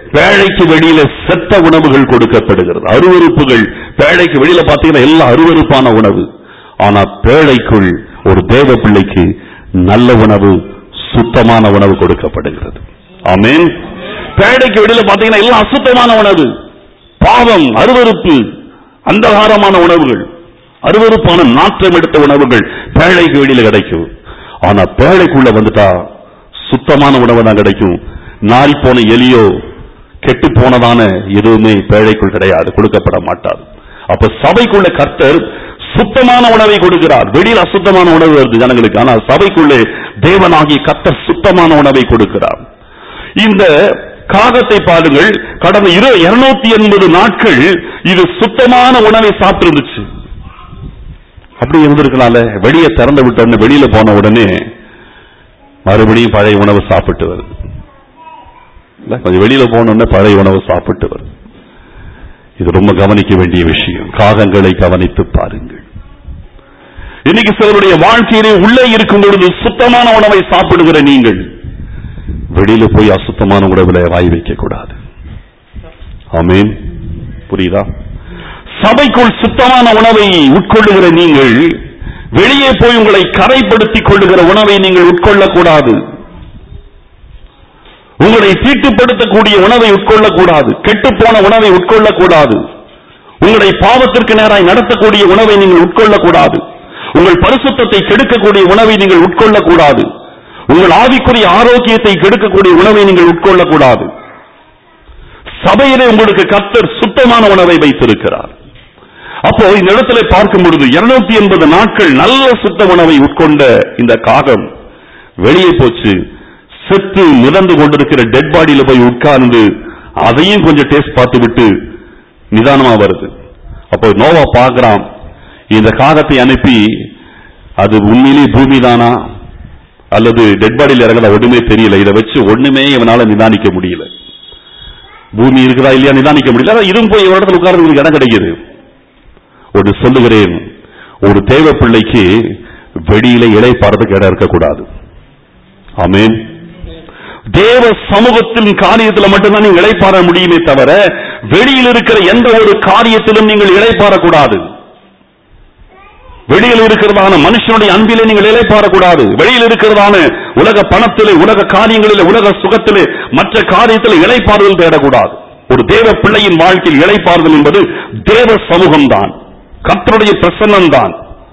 பேழைக்கு வெளியில செத்த உணவுகள் கொடுக்கப்படுகிறது. அருவருப்புகள் பேழைக்கு வெளியில பாத்தீங்கன்னா எல்லாம் அருவருப்பான உணவு. ஆனா பேழைக்குள் ஒரு தேவ பிள்ளைக்கு நல்ல உணவு, சுத்தமான உணவு கொடுக்கப்படுகிறது. ஆமென். பேழைக்கு வெளியில பாத்தீங்கன்னா எல்லாம் அசுத்தமான உணவு, பாவம், அருவருப்பு, அந்தகாரமான உணவுகள், அருவருப்பான நாற்றம் எடுத்த உணவுகள் பேழைக்கு வெளியில கிடைக்கும். ஆனா பேழைக்குள்ள வந்துட்டா சுத்தமான உணவு தான் கிடைக்கும். நாரி போன எலியோ கெட்டு போனதான எதுவுமே பேழைக்குள் கிடையாது, கொடுக்கப்பட மாட்டாது. அப்ப சபைக்குள்ள கர்த்தர் சுத்தமான உணவை கொடுக்கிறார். வெளியில் அசுத்தமான உணவு வருது ஜனங்களுக்கு, ஆனால் சபைக்குள்ளே தேவனாகிய கர்த்தர் சுத்தமான உணவை கொடுக்கிறார். இந்த காகத்தை பாருங்கள், கடந்த இருநூத்தி எண்பது நாட்கள் இது சுத்தமான உணவை சாப்பிட்டு இருந்துச்சு. அப்படி இருந்திருக்கனால வெளியே திறந்து விட்டு வெளியில போன உடனே மறுபடியும் பழைய உணவு சாப்பிட்டு வருது. கொஞ்சம் வெளியில போன பழைய உணவு சாப்பிட்டு வருது. இது ரொம்ப கவனிக்க வேண்டிய விஷயம். காகங்களை கவனித்து பாருங்கள். இன்னைக்கு சிலருடைய வாழ்க்கையிலே உள்ளே இருக்கும் பொழுது சுத்தமான உணவை சாப்பிடுகிற நீங்கள் வெளியில போய் அசுத்தமான உணவுல வாய் வைக்க கூடாது. ஆமென். புரியுதா? சபைக்குள் சுத்தமான உணவை உட்கொள்ளுகிற நீங்கள் வெளியே போய் உங்களை கரைப்படுத்திக் கொள்ளுகிற உணவை நீங்கள் உட்கொள்ளக்கூடாது. உங்களை தீட்டுப்படுத்தக்கூடிய உணவை உட்கொள்ளக்கூடாது. கெட்டுப்போன உணவை உட்கொள்ளக்கூடாது. உங்களை பாவத்திற்கு நேராய் நடத்தக்கூடிய உணவை நீங்கள் உட்கொள்ளக்கூடாது. உங்கள் பரிசுத்தத்தை கெடுக்கக்கூடிய உணவை நீங்கள் உட்கொள்ளக்கூடாது. உங்கள் ஆவிக்குரிய ஆரோக்கியத்தை கெடுக்கக்கூடிய உணவை நீங்கள் உட்கொள்ளக்கூடாது. சபையிலே உங்களுக்கு கர்த்தர் சுத்தமான உணவை வைத்திருக்கிறார். அப்போ இந்த இடத்துல பார்க்கும் பொழுது இருநூத்தி எண்பது நாட்கள் நல்ல சுத்த உணவை உட்கொண்ட இந்த காகம் வெளியே போச்சு. செத்து மிதந்து கொண்டிருக்கிற டெட் பாடியில போய் உட்கார்ந்து அதையும் கொஞ்சம் டேஸ்ட் பார்த்து விட்டு நிதானமா வருது. அப்போ நோவா பார்க்கிறான், இந்த காகத்தை அனுப்பி அது உண்மையிலேயே பூமி தானா அல்லது டெட் பாடியில் இறங்கல ஒண்ணுமே தெரியல. இதை வச்சு ஒண்ணுமே இவனால நிதானிக்க முடியல. பூமி இருக்குதா இல்லையா நிதானிக்க முடியல. இதுவும் போய் இவன் இடத்துல உட்கார்ந்து இடம் கிடைக்குது. ஒரு சொல்லுகிறேன், ஒரு தேவ பிள்ளைக்கு வெளியில இலை பாடுறதுக்கு இடம் இருக்கக்கூடாது. ஆமென். தேவ சமூகத்தின் காரியத்தில் மட்டும்தான் நீங்கள் இளைப்பாற முடியுமே தவிர வெளியில் இருக்கிற எந்த ஒரு காரியத்திலும் நீங்கள் இளைப்பாறக்கூடாது. வெளியில் இருக்கிறதான மனுஷனுடைய அன்பிலே நீங்கள் இளைப்பாறக்கூடாது. வெளியில் இருக்கிறதான உலக பணத்திலே, உலக காரியங்களிலே, உலக சுகத்திலே, மற்ற காரியத்தில் இளைப்பாறுதல் தேடக்கூடாது. ஒரு தேவ பிள்ளையின் வாழ்க்கையில் இளைப்பாறுதல் என்பது தேவ சமூகம் தான், கர்த்தருடைய பிரசன்னம் தான்.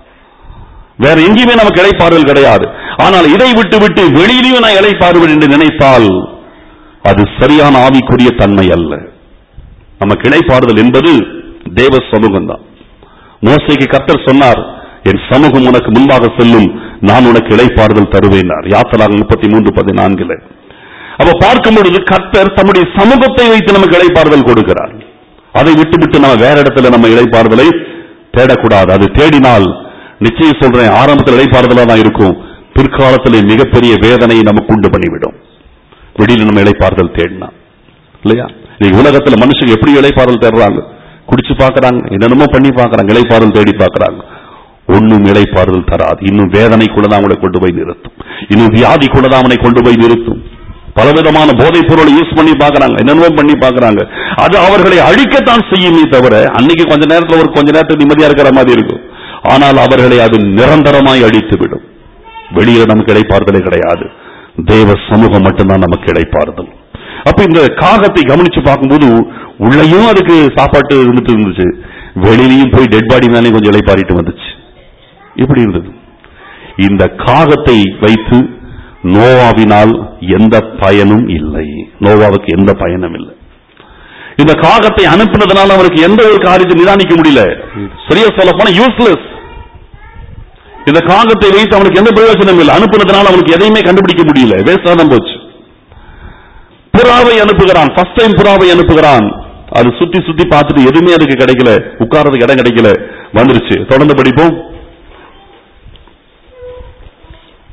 வேற எங்கேயுமே நமக்கு இளைப்பாறுதல் கிடையாது. ஆனால் இதை விட்டு விட்டு வெளியிலேயும் நான் இளைப்பாறுவேன் என்று நினைத்தால் அது சரியான ஆவிக்குரிய தன்மை அல்ல. நமக்கு இளைப்பாறுதல் என்பது தேவ சமூகம் தான். மோசேக்கு கர்த்தர் சொன்னார், என் சமூகம் உனக்கு முன்பாக செல்லும், நான் உனக்கு இளைப்பாறுதல் தருவேன். யாத்திராகமம் முப்பத்தி மூன்று பதினான்குல அப்ப பார்க்கும் பொழுது கர்த்தர் தம்முடைய சமூகத்தை வைத்து நமக்கு இளைப்பாறுதல் கொடுக்கிறார். அதை விட்டு விட்டு நம்ம வேற இடத்துல நம்ம இளைப்பாறுதலை தேடக்கூடாது. அது தேடினால் நிச்சயம் சொல்றேன், ஆரம்பத்தில் இளைப்பாறுதலா தான் இருக்கும், பிற்காலத்தில் மிகப்பெரிய வேதனையை நமக்கு உண்டு பண்ணிவிடும். வெளியில நம்ம இளைப்பாறுதல் தேடினா இல்லையா? இன்னைக்கு உலகத்துல மனுஷங்க எப்படி இளைப்பாறுதல் தேடுறாங்க? குடிச்சு பாக்குறாங்க, என்னென்னமோ பண்ணி பாக்குறாங்க, இளைப்பாறுதல் தேடி பாக்குறாங்க. ஒன்னும் இளைப்பாறுதல் தராது. இன்னும் வேதனைக்குள்ளதான் அவனை கொண்டு போய் நிறுத்தும். இன்னும் வியாதிக்குள்ளதான் அவனை கொண்டு போய் நிறுத்தும். பலவிதமான போதைப் பொருளை யூஸ் பண்ணி பாக்குறாங்க, என்னென்னமோ பண்ணி பாக்குறாங்க. அது அவர்களை அழிக்கத்தான் செய்யுமே தவிர அன்னைக்கு கொஞ்ச நேரத்தில் ஒரு கொஞ்ச நேரத்தில் நிம்மதியா இருக்கிற மாதிரி இருக்கும். ஆனால் அவர்களை அது நிரந்தரமாய் அழித்து விடும். வெளியில நமக்கு இளைப்பாறுதலே கிடையாது. தேவ சமூகம் மட்டும்தான் நமக்கு இளைப்பாறுதல். அப்ப இந்த காகத்தை கவனிச்சு பார்க்கும்போது உள்ளேயும் அதுக்கு சாப்பாட்டு இருந்துட்டு இருந்துச்சு, வெளியிலையும் போய் டெட் பாடி மேலே கொஞ்சம் இளைப்பாறிட்டு வந்துச்சு. இப்படி இருந்தது. இந்த காகத்தை வைத்து நோவாவினால் எந்த பயனும் இல்லை. நோவாவுக்கு எந்த பயனும் இல்லை. இந்த காகத்தை அனுப்பினதுனால அவருக்கு எந்த ஒரு காரியத்தை நிதானிக்க முடியல. சரியா சொல்ல போனா யூஸ்லெஸ். இந்த காகத்தை வைத்து அவனுக்கு எந்த பிரயோஜனம் இல்லை. அனுப்பினதுனால அவனுக்கு எதையுமே கண்டுபிடிக்க முடியல, வேஸ்டா தான் போச்சு. புறாவை அனுப்புகிறான், ஃபர்ஸ்ட் டைம் புறாவை அனுப்புகிறான். அது சுத்தி சுத்தி பார்த்துட்டு எதுவுமே அதுக்கு கிடைக்கல, உட்கார்றதுக்கு இடம் கிடைக்கல, வந்துருச்சு. தொடர்ந்து படிப்போம். பின்னும்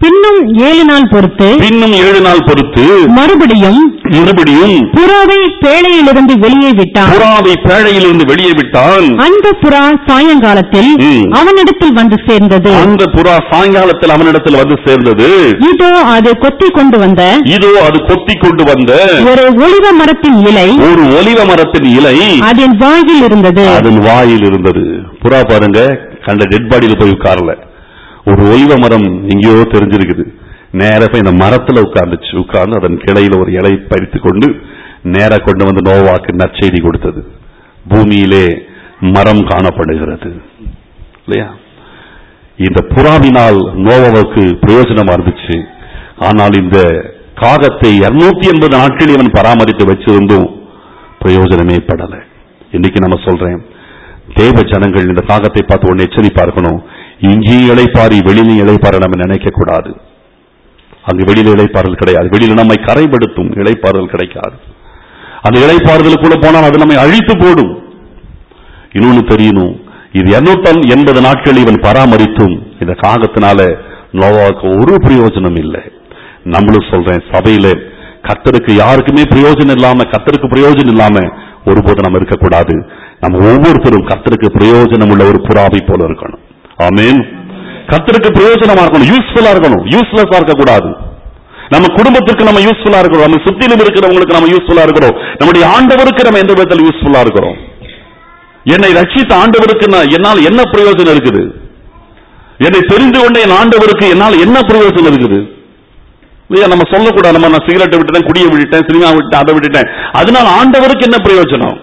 ஏழு நாள் பொறுத்து பின்னும் ஏழு நாள் பொறுத்து மறுபடியும் மறுபடியும் புறாவை பேழையிலிருந்து வெளியே விட்டான். புறாவை பேழையிலிருந்து வெளியே விட்டான். அந்த புறா சாயங்காலத்தில் அவனிடத்தில் வந்து சேர்ந்தது. அந்த புறா சாயங்காலத்தில் அவனிடத்தில் வந்து சேர்ந்தது. இதோ அது கொத்தி கொண்டு வந்த இதோ அது கொத்தி கொண்டு வந்த ஒரு ஒலிவ மரத்தின் இலை ஒரு ஒலிவ மரத்தின் இலை அதன் வாயில் இருந்தது. அதன் வாயில் இருந்தது. புறா பாருங்க, கண்ட டெட் பாடியில் போய் உட்கார்ல. ஒரு ஒலிவ மரம் எங்கேயோ தெரிஞ்சிருக்குது. நேர போய் இந்த மரத்துல உட்கார்ந்துச்சு. உட்கார்ந்து அதன் கிளையில ஒரு இலை பறித்து கொண்டு நேர கொண்டு வந்து நோவாக்கு நற்செய்தி கொடுத்தது. பூமியிலே மரம் காணப்படுகிறது இல்லையா? இந்த புறாவினால் நோவாவுக்கு பிரயோஜனமா இருந்துச்சு. ஆனால் இந்த காகத்தை இருநூத்தி எண்பது நாட்கள் இவன் பராமரித்து வச்சிருந்தும் பிரயோஜனமே படல. இன்னைக்கு நம்ம சொல்றேன், தேவ ஜனங்கள் இந்த காகத்தை பார்த்து ஒன்னு எச்சரிப்பா இருக்கணும். இங்கேயும் இளைப்பாரி வெளியிலும் இளைப்பாற நம்ம நினைக்க கூடாது. அங்கு வெளியில இளைப்பாறுதல் கிடையாது. வெளியில நம்மை கரைப்படுத்தும் இளைப்பாறுதல் கிடைக்காது. அந்த இளைப்பாறுதலுக்குள்ள போனால் அது நம்மை அழித்து போடும். இன்னொன்னு தெரியணும், இது இருநூத்தி எண்பது நாட்கள் இவன் பராமரித்தும் இந்த காகத்தினால நோவாவுக்கு ஒரு பிரயோஜனம் இல்லை. நம்மளும் சொல்றேன், சபையில கர்த்தருக்கு யாருக்குமே பிரயோஜனம் இல்லாம கர்த்தருக்கு பிரயோஜனம் இல்லாம ஒருபோது நம்ம இருக்கக்கூடாது. நம்ம ஒவ்வொருத்தரும் கர்த்தருக்கு பிரயோஜனம் உள்ள ஒரு புறாவை போல இருக்கணும். ஆமென். கர்த்தருக்கு பிரயோஜனமா இருக்கணும், யூஸ்ஃபுல்லா இருக்கணும், யூஸ்லெஸ்ஸா இருக்க கூடாது. நம்ம குடும்பத்துக்கு நம்ம யூஸ்ஃபுல்லா இருக்கிறோம், நம்ம சுத்திலும் இருக்கிறவங்களுக்கு நம்ம யூஸ்ஃபுல்லா இருக்கிறோம், நம்முடைய ஆண்டவருக்கு நம்ம எந்த விதத்தில் யூஸ்ஃபுல்லா இருக்கிறோம். என்னை ரட்சித்த ஆண்டவருக்கு என்னால் என்ன பிரயோஜனம் இருக்குது? என்னை தெரிந்து கொண்ட என் ஆண்டவருக்கு என்னால் என்ன பிரயோஜனம் இருக்குது? நம்ம சொல்லக்கூடாது, நம்ம நான் சிகரெட்டை விட்டுட்டேன், குடியை விட்டுட்டேன், சினிமா விட்டுட்டேன், அதை விட்டுட்டேன், அதனால ஆண்டவருக்கு என்ன பிரயோஜனம்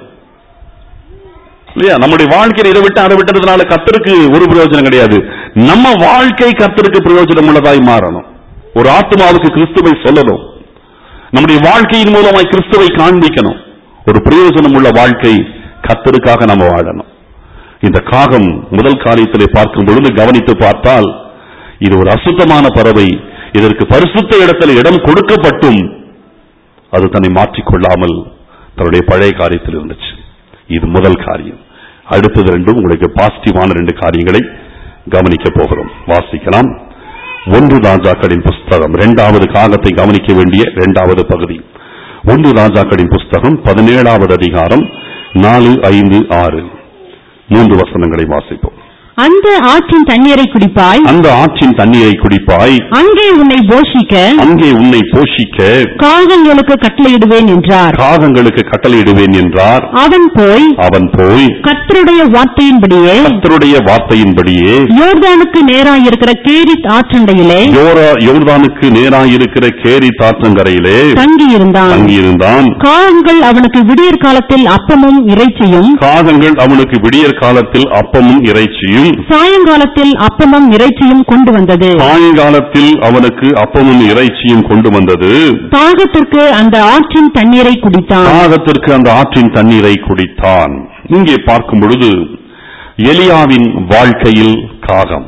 இல்லையா? நம்முடைய வாழ்க்கையில் இதை விட்டு அதை விட்டதுனால கர்த்தருக்கு ஒரு பிரயோஜனம் கிடையாது. நம்ம வாழ்க்கை கர்த்தருக்கு பிரயோஜனம் உள்ளதாய் மாறணும். ஒரு ஆத்மாவுக்கு கிறிஸ்துவை சொல்லணும், நம்முடைய வாழ்க்கையின் மூலமாய் கிறிஸ்துவை காண்பிக்கணும். ஒரு பிரயோஜனம் உள்ள வாழ்க்கை கர்த்தருக்காக நம்ம வாழணும். இந்த காகம் முதல் காரியத்திலே பார்க்கும் பொழுது கவனித்து பார்த்தால் இது ஒரு அசுத்தமான பறவை. இதற்கு பரிசுத்த இடத்தில் இடம் கொடுக்கப்பட்டும் அது தன்னை மாற்றிக்கொள்ளாமல் தன்னுடைய பழைய காரியத்தில் இருந்துச்சு. இது முதல் காரியம். அடுத்தது ரெண்டும் உங்களுக்கு பாசிட்டிவான ரெண்டு காரியங்களை கவனிக்க போகிறோம். வாசிக்கலாம். ஒன்று ராஜாக்களின் புஸ்தகம், இரண்டாவது காகத்தை கவனிக்க வேண்டிய இரண்டாவது பகுதி. ஒன்று ராஜாக்களின் புஸ்தகம் பதினேழாவது அதிகாரம் நாலு ஐந்து ஆறு மூன்று வசனங்களை வாசிப்போம். அந்த ஆற்றின் தண்ணீரை குடிப்பாய், அந்த ஆற்றின் தண்ணீரை குடிப்பாய், அங்கே உன்னை போஷிக்க அங்கே உன்னை போஷிக்க காகங்களுக்கு கட்டளையிடுவேன் என்றார். காகங்களுக்கு கட்டளையிடுவேன் என்றார். அவன் போய் அவன் போய் கர்த்தருடைய வார்த்தையின்படியே கர்த்தருடைய வார்த்தையின்படியே யோர்தானுக்கு நேராயிருக்கிற கேரித் ஆற்றண்டையிலே யோர்தானுக்கு நேராயிருக்கிற கேரித் ஆற்றங்கரையிலே தங்கியிருந்தான் தங்கியிருந்தான் காகங்கள் அவனுக்கு விடியற் காலத்தில் அப்பமும் இறைச்சியும் காகங்கள் அவனுக்கு விடியற் காலத்தில் அப்பமும் இறைச்சியும் சாயங்காலத்தில் அப்பமும் இறைச்சியும் கொண்டு வந்தது. சாயங்காலத்தில் அவனுக்கு அப்பமும் இறைச்சியும் கொண்டு வந்தது. தாகத்திற்கு அந்த ஆற்றின் தண்ணீரை குடித்தான். தாகத்திற்கு அந்த ஆற்றின் தண்ணீரை குடித்தான். இங்கே பார்க்கும் பொழுது எலியாவின் வாழ்க்கையில் காகம்.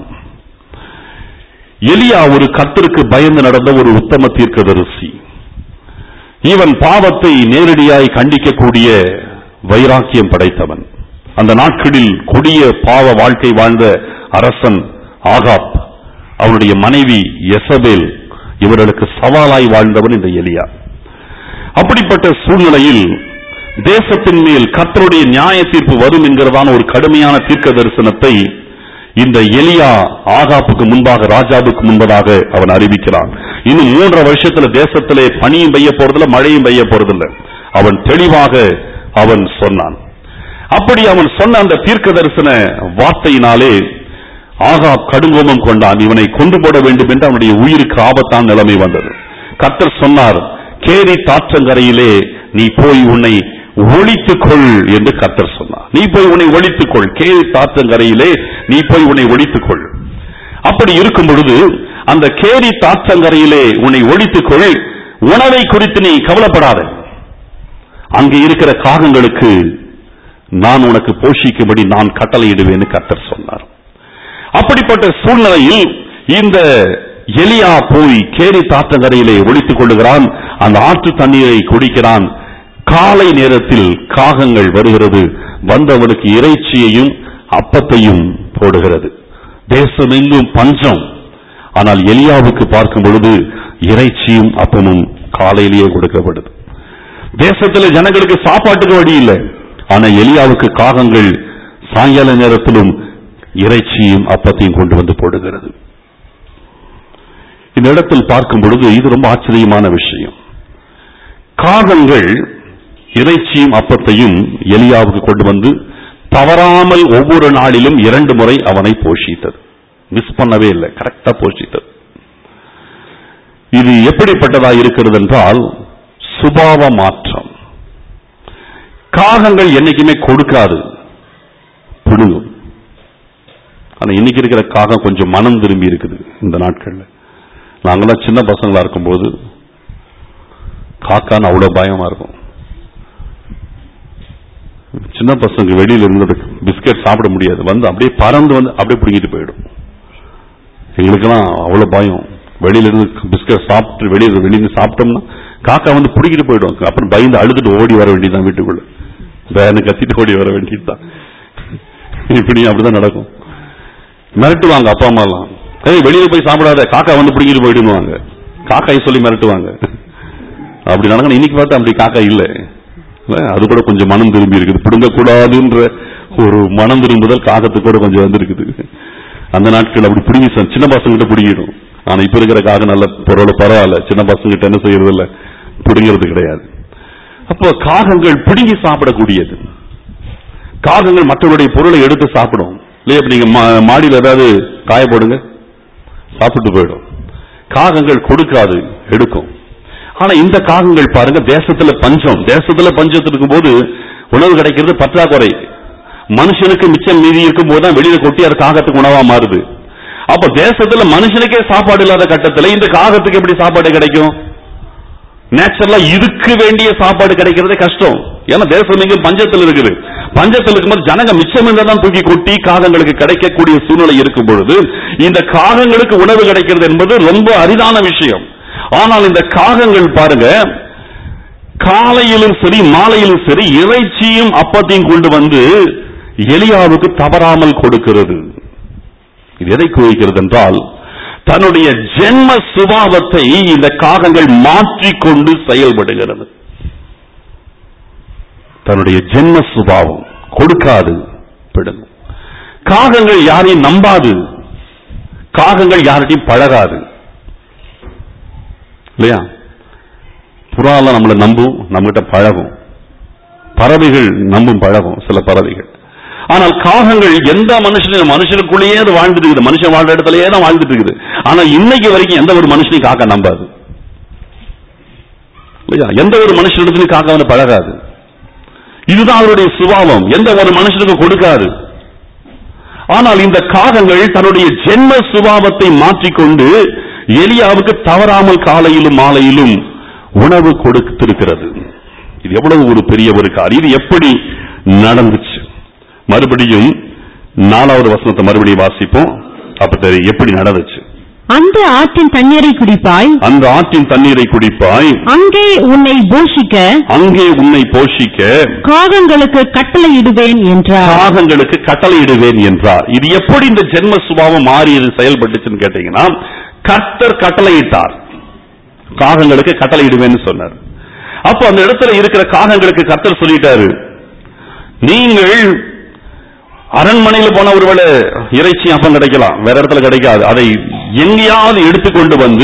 எலியா ஒரு கர்த்தருக்கு பயந்து நடந்த ஒரு உத்தம தீர்க்கதரிசி. இவன் பாவத்தை நேரடியாய் கண்டிக்கக்கூடிய வைராக்கியம் படைத்தவன். அந்த நாட்களில் கொடிய பாவ வாழ்க்கை வாழ்ந்த அரசன் ஆகாப், அவனுடைய மனைவி யெசபேல், இவர்களுக்கு சவாலாய் வாழ்ந்தவன் இந்த எலியா. அப்படிப்பட்ட சூழ்நிலையில் தேசத்தின் மேல் கர்த்தருடைய நியாய தீர்ப்பு வரும் என்கிறதான ஒரு கடுமையான தீர்க்க தரிசனத்தை இந்த எலியா ஆகாப்புக்கு முன்பாக, ராஜாவுக்கு முன்பதாக அவன் அறிவிக்கிறான். இன்னும் மூன்றரை வருஷத்துல தேசத்திலே பனியும் பெய்ய போறதில்லை, மழையும் பெய்ய போறதில்லை. அவன் தெளிவாக அவன் சொன்னான். அப்படி அவன் சொன்ன அந்த தீர்க்க தரிசன வார்த்தையினாலே ஆகாப் கடுங்கோபம் கொண்டான். இவனை கொண்டு போட வேண்டும் என்று அவனுடைய உயிருக்கு ஆபத்தான நிலைமை வந்தது. கர்த்தர் சொன்னார், கேரி தாற்றங்கரையிலே நீ போய் உன்னை ஒளித்துக் கொள் என்று கர்த்தர் சொன்னார். நீ போய் உன்னை ஒளித்துக் கொள், கேரி தாற்றங்கரையிலே நீ போய் உன்னை ஒளித்துக் கொள். அப்படி இருக்கும் பொழுது அந்த கேரி தாற்றங்கரையிலே உன்னை ஒளித்துக் கொள், உணவை குறித்து நீ கவலைப்படாத, அங்கே இருக்கிற காகங்களுக்கு நான் உனக்கு போஷிக்கும்படி நான் கட்டளையிடுவேன் கர்த்தர் சொன்னார். அப்படிப்பட்ட சூழ்நிலையில் இந்த எலியா போய் கேரி தாற்றங்கரையிலே ஒளித்துக் கொள்ளுகிறான். அந்த ஆற்று தண்ணீரை குடிக்கிறான். காலை நேரத்தில் காகங்கள் வருகிறது, வந்தவனுக்கு இறைச்சியையும் அப்பத்தையும் போடுகிறது. தேசமெங்கும் பஞ்சம். ஆனால் எலியாவுக்கு பார்க்கும் பொழுது இறைச்சியும் அப்பமும் காலையிலேயே கொடுக்கப்படுது. தேசத்தில் ஜனங்களுக்கு சாப்பாட்டுக்கு வழி இல்லை. ஆனா எலியாவுக்கு காகங்கள் சாயங்கால நேரத்திலும் இறைச்சியும் அப்பத்தையும் கொண்டு வந்து போடுகிறது. இந்த இடத்தில் பார்க்கும் பொழுது இது ரொம்ப ஆச்சரியமான விஷயம். காகங்கள் இறைச்சியும் அப்பத்தையும் எலியாவுக்கு கொண்டு வந்து தவறாமல் ஒவ்வொரு நாளிலும் இரண்டு முறை அவனை போஷித்தது. மிஸ் பண்ணவே இல்லை, கரெக்டா போஷித்தது. இது எப்படிப்பட்டதா இருக்கிறது என்றால் சுபாவ மாற்றம். காகங்கள் என்னைக்குமே கொடுக்காது, பிடுங்கும். ஆனா இன்னைக்கு இருக்கிற காகம் கொஞ்சம் மனம் திரும்பி இருக்குது. இந்த நாட்கள்ல நாங்களாம் சின்ன பசங்களா இருக்கும்போது காக்கான்னு அவ்வளவு பயமா இருக்கும். சின்ன பசங்க வெளியில இருந்தது பிஸ்கட் சாப்பிட முடியாது, வந்து அப்படியே பறந்து வந்து அப்படியே பிடிங்கிட்டு போயிடும். எங்களுக்கெல்லாம் அவ்வளவு பயம். வெளியில இருந்து பிஸ்கட் சாப்பிட்டு வெளியில வெளியில சாப்பிட்டோம்னா காக்கா வந்து பிடிக்கிட்டு போயிடும். அப்புறம் பயந்து அழுதுட்டு ஓடி வர வேண்டியதுதான், வீட்டுக்குள்ள வேனு கத்திட்டு ஓடி வர வேண்டியதுதான். இப்படி அப்படிதான் நடக்கும். மிரட்டுவாங்க அப்பா அம்மா எல்லாம், வெளியில போய் சாப்பிடாத, காக்கா வந்து பிடிக்கிட்டு போயிடுவாங்க. காக்காய் சொல்லி மிரட்டுவாங்க. அப்படி நடக்கணும். இன்னைக்கு பார்த்தா அப்படி காக்கா இல்லை. அது கூட கொஞ்சம் மனம் திரும்பி இருக்குது. பிடுங்கக்கூடாதுன்ற ஒரு மனம் திரும்புதல் காகத்துக்கு கூட கொஞ்சம் வந்திருக்குது. அந்த நாட்கள் அப்படி பிடிங்கி சின்ன பசங்கிட்ட பிடிங்கிடும். ஆனா இப்ப இருக்கிற காகம் நல்ல பொருள் பரவாயில்ல, சின்ன பசங்கிட்ட என்ன செய்யறது இல்ல, பிடுங்கிறது கிடையாது. அப்போ காகங்கள் பிடுங்கி சாப்பிடக்கூடியது. காகங்கள் மற்றவருடைய பொருளை எடுத்து சாப்பிடும் இல்லையா? நீங்க மாடியில் ஏதாவது காய போடுங்க, சாப்பிட்டு போயிடும். காகங்கள் கொடுக்காது, எடுக்கும். ஆனா இந்த காகங்கள் பாருங்க, தேசத்துல பஞ்சம், தேசத்துல பஞ்சத்தில் இருக்கும் போது உணவு கிடைக்கிறது பற்றாக்குறை, மனுஷனுக்கு மிச்சம் மீதி இருக்கும் போதுதான் வெளியில கொட்டி அது காகத்துக்கு உணவா மாறுது. அப்ப தேசத்துல மனுஷனுக்கே சாப்பாடு இல்லாத கட்டத்துல இந்த காகத்துக்கு எப்படி சாப்பாடு கிடைக்கும்? நேச்சுரலா இதுக்கு வேண்டிய சாப்பாடு கிடைக்கிறதே கஷ்டம். ஏன்னா தேசம் எங்க பஞ்சத்தில் இருக்குது. பஞ்சத்தில் இருக்கும்போது ஜனங்க மிச்சம் தான் தூக்கி கொட்டி காகங்களுக்கு கிடைக்கக்கூடிய சூழ்நிலை இருக்கும் பொழுது இந்த காகங்களுக்கு உணவு கிடைக்கிறது என்பது ரொம்ப அரிதான விஷயம். ஆனால் இந்த காகங்கள் பாருங்க, காலையிலும் சரி மாலையிலும் சரி இறைச்சியும் அப்பத்தையும் கொண்டு வந்து எலியாவுக்கு தவறாமல் கொடுக்கிறது. இது எதை குறிக்கிறது என்றால் தன்னுடைய ஜென்ம சுபாவத்தை இந்த காகங்கள் மாற்றிக்கொண்டு செயல்படுகிறது. தன்னுடைய ஜென்ம சுபாவம் கொடுக்காது, பிடுங்கும். காகங்கள் யாரையும் நம்பாது, காகங்கள் யார்கிட்டையும் பழகாது இல்லையா? புறாலாம் நம்மளை நம்பும், நம்மகிட்ட பழகும். பறவைகள் நம்பும், பழகும் சில பறவைகள். ஆனால் காகங்கள் எந்த மனுஷனும் மனுஷனுக்குள்ளேயே வாழ்ந்துட்டு இருக்குது, மனுஷன் வாழ்ற இடத்துலயே தான் வாழ்ந்துட்டு இருக்குது. ஆனா இன்னைக்கு வரைக்கும் எந்த ஒரு மனுஷனையும் காக்கா நம்பாது இல்லையா? எந்த ஒரு மனுஷனிடத்திலும் காக்கா வந்து பழகாது. இதுதான் அவருடைய சுபாவம், எந்த ஒரு மனுஷனுக்கு கொடுக்காது. ஆனால் இந்த காகங்கள் தன்னுடைய ஜென்ம சுபாவத்தை மாற்றிக்கொண்டு எலியாவுக்கு தவறாமல் காலையிலும் மாலையிலும் உணவு கொடுத்திருக்கிறது. இது எவ்வளவு ஒரு பெரிய ஒரு காரியம். இது எப்படி நடந்துச்சு? மறுபடியும் நாலாவது வசனத்தை மறுபடியும் வாசிப்போம். அப்ப எப்படி நடந்துச்சு? அந்த ஆற்றின் தண்ணீரை குடிப்பாய், அந்த ஆற்றின் தண்ணீரை குடிப்பாய், அங்கே உன்னை போஷிக்க, அங்கே உன்னை போஷிக்க காகங்களுக்கு கட்டளையிடுவேன் என்றார். காகங்களுக்கு கட்டளையிடுவேன் என்றார். இது எப்படி இந்த ஜென்ம சுபாவம் மாறி செயல்பட்டுச்சுன்னு கேட்டீங்கன்னா, கர்த்தர் கட்டளையிட்டார், காகங்களுக்கு கட்டளையிடுவேன்னு சொன்னார். அப்ப அந்த இடத்துல இருக்கிற காகங்களுக்கு கர்த்தர் சொல்லிட்டாரு, நீங்கள் அரண்மனையில் போன ஒருவேளை இறைச்சி அப்பம் கிடைக்கலாம், வேற இடத்துல கிடைக்காது. அதை எங்கேயாவது எடுத்துக்கொண்டு வந்து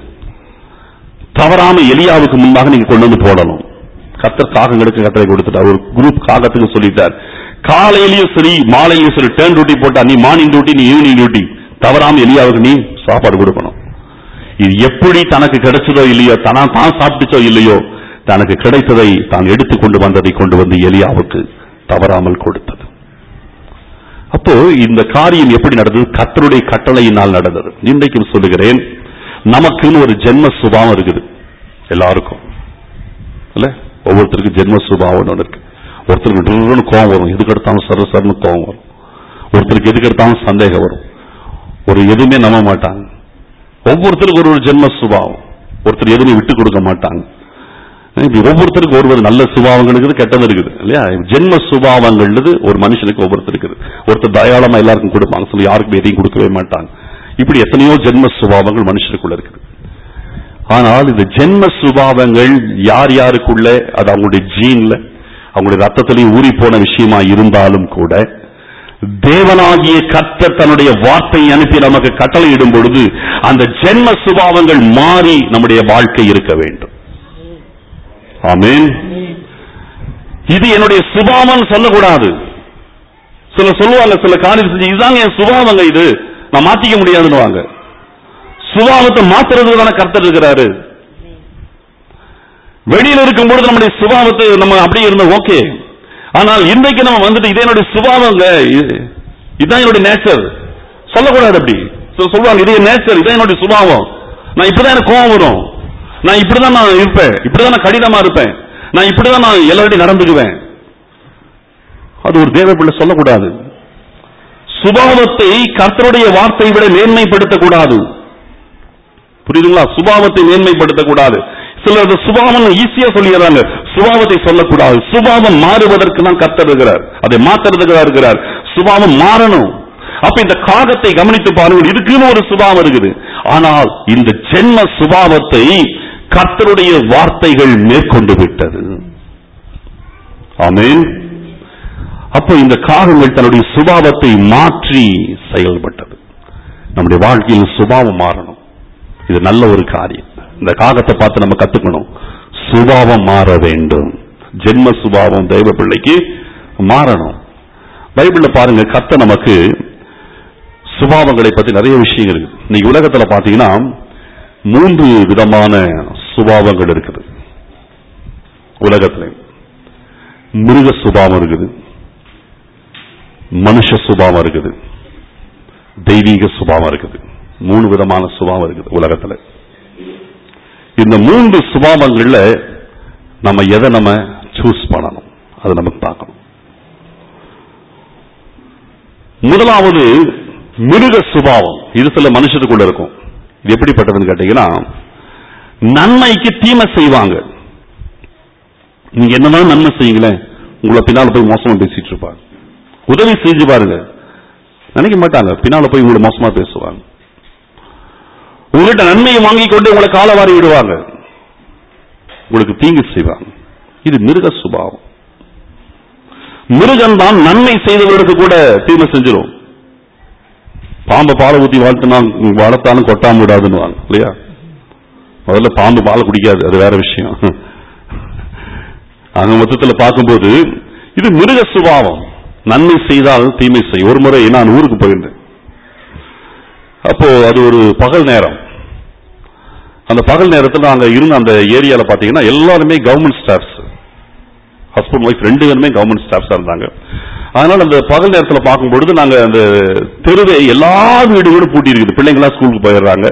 தவறாம எலியாவுக்கு முன்பாக நீங்க கொண்டு வந்து போடணும். கர்த்தர் காகங்களுக்கு கட்டளை கொடுத்துட்டார். ஒரு குரூப் காகத்துக்கு சொல்லிட்டார், காலையிலயும் சரி மாலையிலும் சரி டேர்ன் டியூட்டி போட்டா, நீ மார்னிங் டியூட்டி, நீ ஈவினிங் டியூட்டி, தவறாம எலியாவுக்கு நீ சாப்பாடு கொடுக்கணும். இது எப்படி தனக்கு கிடைச்சதோ இல்லையோ, தானா தான் சாப்பிட்டுச்சோ இல்லையோ, தனக்கு கிடைத்ததை தான் எடுத்துக்கொண்டு வந்ததை கொண்டு வந்து எலியாவுக்கு தவறாமல் கொடுத்தது. அப்போ இந்த காரியம் எப்படி நடந்தது? கர்த்தருடைய கட்டளையினால் நடந்தது. இன்றைக்கும் சொல்லுகிறேன், நமக்குன்னு ஒரு ஜென்ம சுபாவம் இருக்குது எல்லாருக்கும் இல்ல? ஒவ்வொருத்தருக்கும் ஜென்ம சுபாவம் ஒன்று இருக்கு. ஒருத்தருக்கு கோபம் வரும், எதுக்கு எடுத்தாலும் சர சரன்னு கோபம் வரும். ஒருத்தருக்கு எதுக்கு எடுத்தாலும் சந்தேகம் வரும், ஒரு எதுவுமே நம்ப மாட்டாங்க. ஒவ்வொருத்தருக்கு ஒரு ஒரு ஜென்ம சுபாவம். ஒருத்தர் எதுவுமே விட்டு கொடுக்க மாட்டாங்க. ஒவ்வொருத்தருக்கு ஒருவர் நல்ல சுபாவங்கள் இருக்குது, கெட்டது இருக்குது இல்லையா? ஜென்ம சுபாவங்கள் ஒரு மனுஷனுக்கு ஒவ்வொருத்தர் இருக்குது. ஒருத்தர் தயாளமா எல்லாருக்கும் கொடுப்பாங்க, சொல்லி யாருக்கும் எதையும் கொடுக்கவே மாட்டாங்க. இப்படி எத்தனையோ ஜென்ம சுபாவங்கள் மனுஷருக்குள்ள இருக்குது. ஆனால் இந்த ஜென்ம சுபாவங்கள் யார் யாருக்குள்ள, அது அவங்களுடைய ஜீன்ல, அவங்களுடைய ரத்தத்திலேயே ஊறி போன விஷயமா இருந்தாலும் கூட, தேவனாகிய கர்த்தர் தன்னுடைய வார்த்தையை அனுப்பி நமக்கு கட்டளையிடும் பொழுது அந்த ஜென்ம சுபாவங்கள் மாறி நம்முடைய வாழ்க்கை இருக்க வேண்டும். ஆமென். இது என்னுடைய சுபாவம் சொல்லக்கூடாது. சில சொல்லுவாங்க, சில காரியம் செஞ்சு இதுதாங்க என் சுபாவங்க, இது நான் மாத்திக்க முடியாதுன்னு வாங்க. சுபாவத்தை மாத்துறதுக்கு தானே கர்த்தர் இருக்கிறாரு. வெளியில் இருக்கும் பொழுது நம்முடைய சுபாவத்தை நம்ம அப்படியே இருந்தோம், ஓகே. ஆனால் இன்றைக்கு நம்ம வந்துட்டு இதே என்னுடைய சுபாவங்க, இதுதான் என்னுடைய நேச்சர் சொல்லக்கூடாது. அப்படி சொல்லுவாங்க, இதே நேச்சர், இதான் என்னுடைய சுபாவம், நான் இப்படிதான் எனக்கு கோபம் வரும், நான் இப்படிதான் நான் இருப்பேன், இப்படிதான் நான் கடினமா இருப்பேன், நான் இப்படிதான் நான் எல்லார்ட்டையும் நடந்துக்குவேன். அது ஒரு தேவ பிள்ளை சொல்லக்கூடாது. சுபாவத்தை கர்த்தருடைய வார்த்தையை விட மேன்மைப்படுத்தக்கூடாது. புரியுதுங்களா? சுபாவத்தை மேன்மைப்படுத்தக்கூடாது. சிலர் சுபாவம் ஈஸியா சொல்லிடுறாங்க, சுபாவத்தை சொல்லக்கூடாது. சுபாவம் மாறுவதற்கு தான் கர்த்தர் இருக்கிறார், அதை மாத்துறதுக்கு தான் இருக்கிறார். சுபாவம் மாறணும். அப்ப இந்த காகத்தை கவனித்து பாருங்கள், இதுக்குன்னு ஒரு சுபாவம் இருக்குது. ஆனால் இந்த ஜென்ம சுபாவத்தை கர்த்தருடைய வார்த்தைகள் மேற்கொண்டு விட்டது. ஆமென். அப்ப இந்த காகங்கள் தன்னுடைய சுபாவத்தை மாற்றி செயல்பட்டது. நம்முடைய வாழ்க்கையில் சுபாவம் மாறணும். இது நல்ல ஒரு காரியம். இந்த காகத்தை பார்த்து நம்ம கத்துக்கணும், சுபாவம் மாற வேண்டும். ஜென்ம சுபாவம் தெய்வ பிள்ளைக்கு மாறணும். பைபிள்ல பாருங்க, கர்த்தர் நமக்கு சுபாவங்களை பத்தி நிறைய விஷயங்கள் இருக்கு. இன்னைக்கு உலகத்துல பாத்தீங்கன்னா மூன்று விதமான சுபாவங்கள் இருக்குது. உலகத்துல மிருக சுபாவம் இருக்குது, மனுஷ சுபாவம் இருக்குது, தெய்வீக சுபாவம் இருக்குது. மூணு விதமான சுபாவம் இருக்குது உலகத்துல. இந்த மூன்று சுபாவங்கள்ல நம்ம எதை நம்ம சூஸ் பண்ணணும், அதை நமக்கு பார்க்கணும். முதலாவது மிருக சுபாவம். இது சில மனுஷத்துக்குள்ள இருக்கும். இது எப்படிப்பட்டதுன்னு கேட்டீங்கன்னா, நன்மைக்கு தீமை செய்வாங்க. நீங்க என்னதான் நன்மை செய்யுங்களேன், உங்களை பின்னால போய் மோசமா பேசிட்டு இருப்பாங்க. உதவி செஞ்சு பாருங்க, நினைக்க மாட்டாங்க, பின்னால போய் உங்களை மோசமா பேசுவாங்க. உங்கள்கிட்ட நன்மையை வாங்கி கொண்டு உங்களை கால வாரி விடுவாங்க, உங்களுக்கு தீங்கு செய்வாங்க. இது மிருக சுபாவம். மிருகம் தான் நன்மை செய்தவர்களுக்கு கூட தீமை செஞ்சிடும். பாம்பை பாலை ஊத்தி வாழ்த்தினா வளர்த்தாலும் கொட்டாம விடாதுன்னு வாங்க இல்லையா? முதல்ல பாம்பு பாலை குடிக்காது, அது வேற விஷயம். அந்த மொத்தத்தில் பார்க்கும்போது இது மிருக சுபாவம். நன்மை செய்தால் தீமை செய்யும். ஒரு முறை நான் ஊருக்கு போயிருந்தேன். அப்போ அது ஒரு பகல் நேரம். அந்த பகல் நேரத்தில் நாங்க இருந்த அந்த ஏரியால பாத்தீங்கன்னா எல்லாருமே கவர்மெண்ட் ஸ்டாஃப்ஸ், ஹஸ்பண்ட் ஒய்ஃப் ரெண்டு பேருமே கவர்மெண்ட் ஸ்டாஃப்ஸா இருந்தாங்க. அதனால அந்த பகல் நேரத்தில் பார்க்கும்பொழுது நாங்க அந்த தெருவை எல்லா வீடுகளும் பூட்டி இருக்குது. பிள்ளைங்களா ஸ்கூலுக்கு போயிடுறாங்க,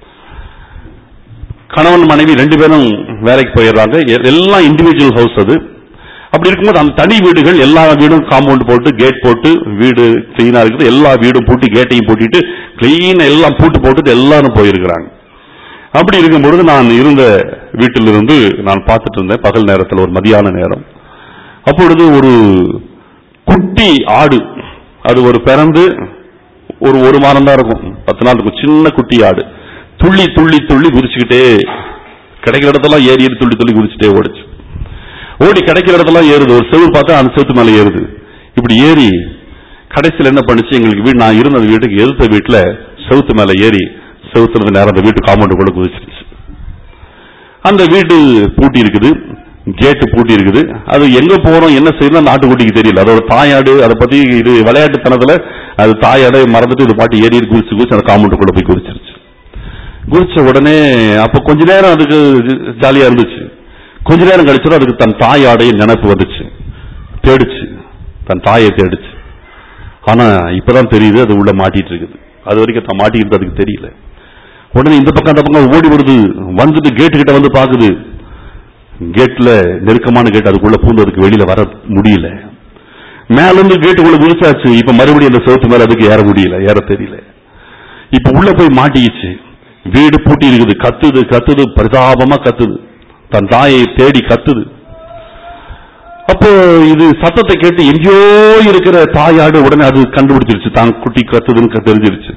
கணவன் மனைவி ரெண்டு பேரும் வேலைக்கு போயிடுறாங்க. எல்லாம் இண்டிவிஜுவல் ஹவுஸ். அது அப்படி இருக்கும்போது அந்த தனி வீடுகள் எல்லா வீடும் காம்பவுண்ட் போட்டு கேட் போட்டு வீடு கிளீனா இருக்குது. எல்லா வீடும் பூட்டி கேட்டையும் பூட்டிட்டு கிளீன் எல்லாம் பூட்டு போட்டுட்டு எல்லாரும் போயிருக்கிறாங்க. அப்படி இருக்கும்பொழுது நான் இருந்த வீட்டிலிருந்து நான் பார்த்துட்டு இருந்தேன் பகல் நேரத்தில், ஒரு மதியான நேரம். அப்பொழுது ஒரு குட்டி ஆடு, அது ஒரு பிறந்து ஒரு ஒரு மாதம் தான் இருக்கும், பத்து நாள் இருக்கும், சின்ன குட்டி ஆடு துள்ளி துள்ளி துள்ளி குதிச்சுக்கிட்டே கிடைக்கிற இடத்தெல்லாம் ஏறி ஏறி துள்ளி துள்ளி குதிச்சுட்டே ஓடிச்சு. ஓடி கிடைக்கிற இடத்தெல்லாம் ஏறுது. ஒரு செவுறு பார்த்தா அந்த செவுத்து மேலே ஏறுது. இப்படி ஏறி கடைசியில் என்ன பண்ணுச்சு, எங்களுக்கு வீடு, நான் இருந்த வீட்டுக்கு எதிர்த்த வீட்டுல செவுத்து மேலே ஏறி செவுத்துல நேரம் அந்த வீட்டு காம்பவுண்ட் கூட குதிச்சிருச்சு. அந்த வீடு பூட்டி இருக்குது, கேட்டு பூட்டி இருக்குது. அது எங்க போறோம் என்ன செய்யணும் அந்த ஆட்டுக்குட்டிக்கு தெரியல. அதோட தாயாடு அதை பத்தி இது விளையாட்டுத்தனத்துல அது தாயாடை மறந்துட்டு இது பாட்டு ஏறி குதிச்சு குதிச்சு அந்த காம்பவுண்ட் கூட போய் குதிச்சிருச்சு. குதிச்ச உடனே அப்ப கொஞ்ச நேரம் அதுக்கு ஜாலியா இருந்துச்சு. கொஞ்ச நேரம் கழிச்சதும் அதுக்கு தன் தாயாடைய நினைப்பு வந்துச்சு, தேடிச்சு, தன் தாயை தேடிச்சு. ஆனா இப்பதான் தெரியுது அது உள்ள மாட்டிட்டு இருக்குது. அது வரைக்கும் தான் மாட்டிக்கிட்டு அதுக்கு தெரியல. உடனே இந்த பக்கம் அந்த பக்கம் ஓடி வருது, வந்துட்டு கேட்டு கிட்ட வந்து பாக்குது. கேட்ல நெருக்கமான கேட், அதுக்குள்ள பூந்து அதுக்கு வெளியில வர முடியல. மேல இருந்து கேட்டுக்குள்ள குதிச்சாச்சு. இப்ப மறுபடியும் அந்த செவத்து மேல அதுக்கு ஏற முடியல, ஏற தெரியல. இப்ப உள்ள போய் மாட்டிக்கிச்சு. வீடு பூட்டி இருக்குது, கத்துது கத்துது பரிதாபமா கத்துது, தன் தாயை தேடி கத்துது. அப்போ இது சத்தத்தை கேட்டு எங்கேயோ இருக்கிற தாயாடு உடனே அது கண்டுபிடிச்சிருச்சு, தான் குட்டி கத்துதுன்னு தெரிஞ்சிருச்சு.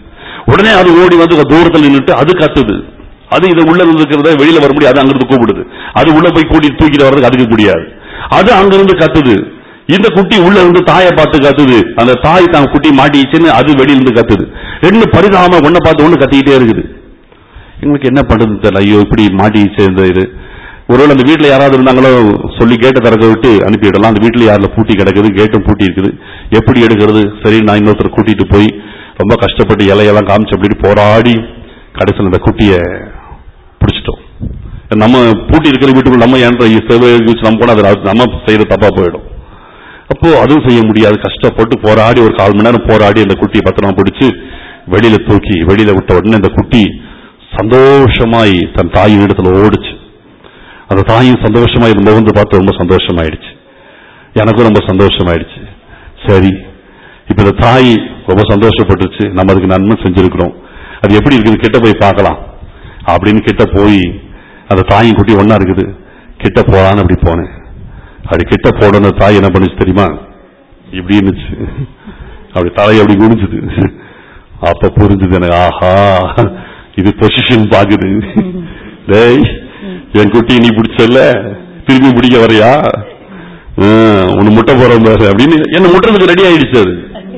உடனே அது ஓடி வந்து தூரத்தில் நின்றுட்டு அது கத்துது. அது இது உள்ள இருக்கிறத வெளியில வர முடியாது, அது அங்கிருந்து கூப்பிடுது. அது உள்ள போய் கூட்டி தூக்கிட்டு வர்றதுக்கு அதுக்கு முடியாது, அது அங்கிருந்து கத்துது. இந்த குட்டி உள்ள இருந்து தாயை பார்த்து கத்துது, அந்த தாய் தான் குட்டி மாட்டிச்சுன்னு அது வெளியிலிருந்து கத்துது. ரெண்டு பரிதாபமா ஒன்ன பார்த்து ஒண்ணு கத்திக்கிட்டே இருக்குது. எங்களுக்கு என்ன பண்றது தெரியல, ஐயோ இப்படி மாட்டிச்சு இந்த இது. ஒருவேளை அந்த வீட்டுல யாராவது இருந்தாங்களோ சொல்லி கேட்ட திறக்க விட்டு அனுப்பிவிடலாம். அந்த வீட்டுல யாரில் பூட்டி கிடக்குது, கேட்டும் பூட்டி இருக்குது, எப்படி எடுக்கிறது? சரி, நான் இன்னொருத்தர் கூட்டிட்டு போய் ரொம்ப கஷ்டப்பட்டு இலையெல்லாம் காமிச்சு அப்படி போராடி கடைசியில் அந்த குட்டிய பிடிச்சிட்டோம். நம்ம பூட்டி இருக்கிற வீட்டுக்குள்ள நம்ம ஏன் நம்ம போனா அது நம்ம செய்யற தப்பா போயிடும். அப்போ அதுவும் செய்ய முடியாது, கஷ்டப்பட்டு போராடி ஒரு கால் மணி நேரம் போராடி அந்த குட்டியை பத்திரமா பிடிச்சு வெளியில தூக்கி வெளியில விட்ட உடனே அந்த குட்டி சந்தோஷமாய் தன் தாயின் இடத்துல ஓடிச்சு. அந்த தாயும் சந்தோஷமா இது முகந்து பார்த்து ரொம்ப சந்தோஷமாயிடுச்சு, எனக்கும் ரொம்ப சந்தோஷமாயிடுச்சு. சரி, இப்ப இந்த தாய் ரொம்ப சந்தோஷப்பட்டுருச்சு, நம்ம அதுக்கு நன்மை செஞ்சிருக்கிறோம், அது எப்படி இருக்குது கிட்ட போய் பார்க்கலாம் அப்படின்னு கிட்ட போய் அந்த தாயும் குட்டி ஒன்னா இருக்குது, கிட்ட போலான்னு அப்படி போனேன். அப்படி கிட்ட போட அந்த தாய் என்ன பண்ணுச்சு தெரியுமா? இப்படி இருந்துச்சு, அப்படி தலையை அப்படி குடிச்சுது. அப்ப புரிஞ்சுது எனக்கு, ஆஹா இது பொசிஷன் பாக்குது. டேய், என் குட்டி நீ பிடிச்சல, திரும்பி பிடிக்க வரையா, உன்னை முட்டை போற அப்படின்னு என்ன முட்டுறதுக்கு ரெடி ஆயிடுச்சு அது.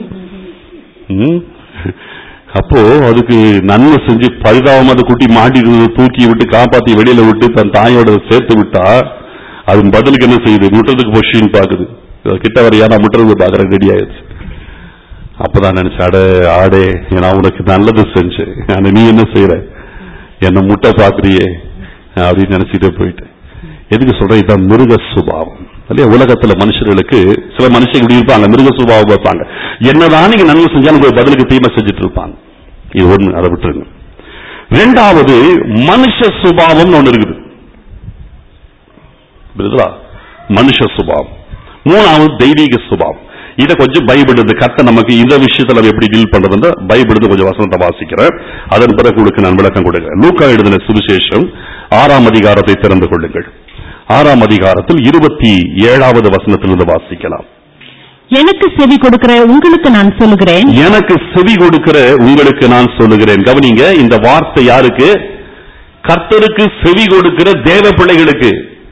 அப்போ அதுக்கு நன்மை செஞ்சு பரிதாபம் அந்த குட்டி மாட்டி தூக்கி விட்டு காப்பாத்தி வெளியில விட்டு தன் தாயோட சேர்த்து விட்டா அது பதிலுக்கு என்ன செய்யுது? முட்டுறதுக்கு பொசிஷன் பாக்குது. கிட்ட வரையா நான் முட்டுறது பாக்குற ரெடி ஆயிடுச்சு. அப்பதான் நினைச்ச, அட ஆடே, நான் உனக்கு நல்லது செஞ்சேன், ஆனா நீ என்ன செய்யற, என்ன முட்டை பாக்குறியே அப்படின்னு நினைச்சிட்டே போயிட்டு. எதுக்கு சொல்ற? இதான் மிருக சுபாவம். உலகத்துல மனுஷர்களுக்கு சில மனுஷங்க இப்படி இருப்பாங்க, மிருக சுபாவம் பார்ப்பாங்க. என்னதான் நீங்க நன்மை செஞ்சாலும் பதிலுக்கு தீமை செஞ்சுட்டு இருப்பாங்க. இது ஒண்ணு, அதை விட்டுருங்க. ரெண்டாவது மனுஷ சுபாவம் ஒண்ணு இருக்குது, மனுஷ சுபாவம். மூணாவது தெய்வீக சுபாவம். இதை கொஞ்சம் பைபிள் கர்த்தர் நமக்கு இந்த விஷயத்துல எப்படி டீல் பண்றது பைபிள் கொஞ்சம் வசனத்தை வாசிக்கிறேன், அதன் பிறகு உங்களுக்கு நான் விளக்கம் கொடுக்கிறேன். லூக்கா எழுதின சுவிசேஷம் ஆறாம் அதிகாரத்தை திறந்து கொள்ளுங்கள். ஆறாம் அதிகாரத்தில் இருபத்தி ஏழாவது வசனத்திலிருந்து வாசிக்கலாம். எனக்கு செவி கொடுக்கிற உங்களுக்கு நான் சொல்லுகிறேன், எனக்கு செவி கொடுக்கிற உங்களுக்கு நான் சொல்லுகிறேன். கவனிங்க, இந்த வார்த்தை யாருக்கு? கர்த்தருக்கு செவி கொடுக்கிற தேவ பிள்ளைகளுக்கு,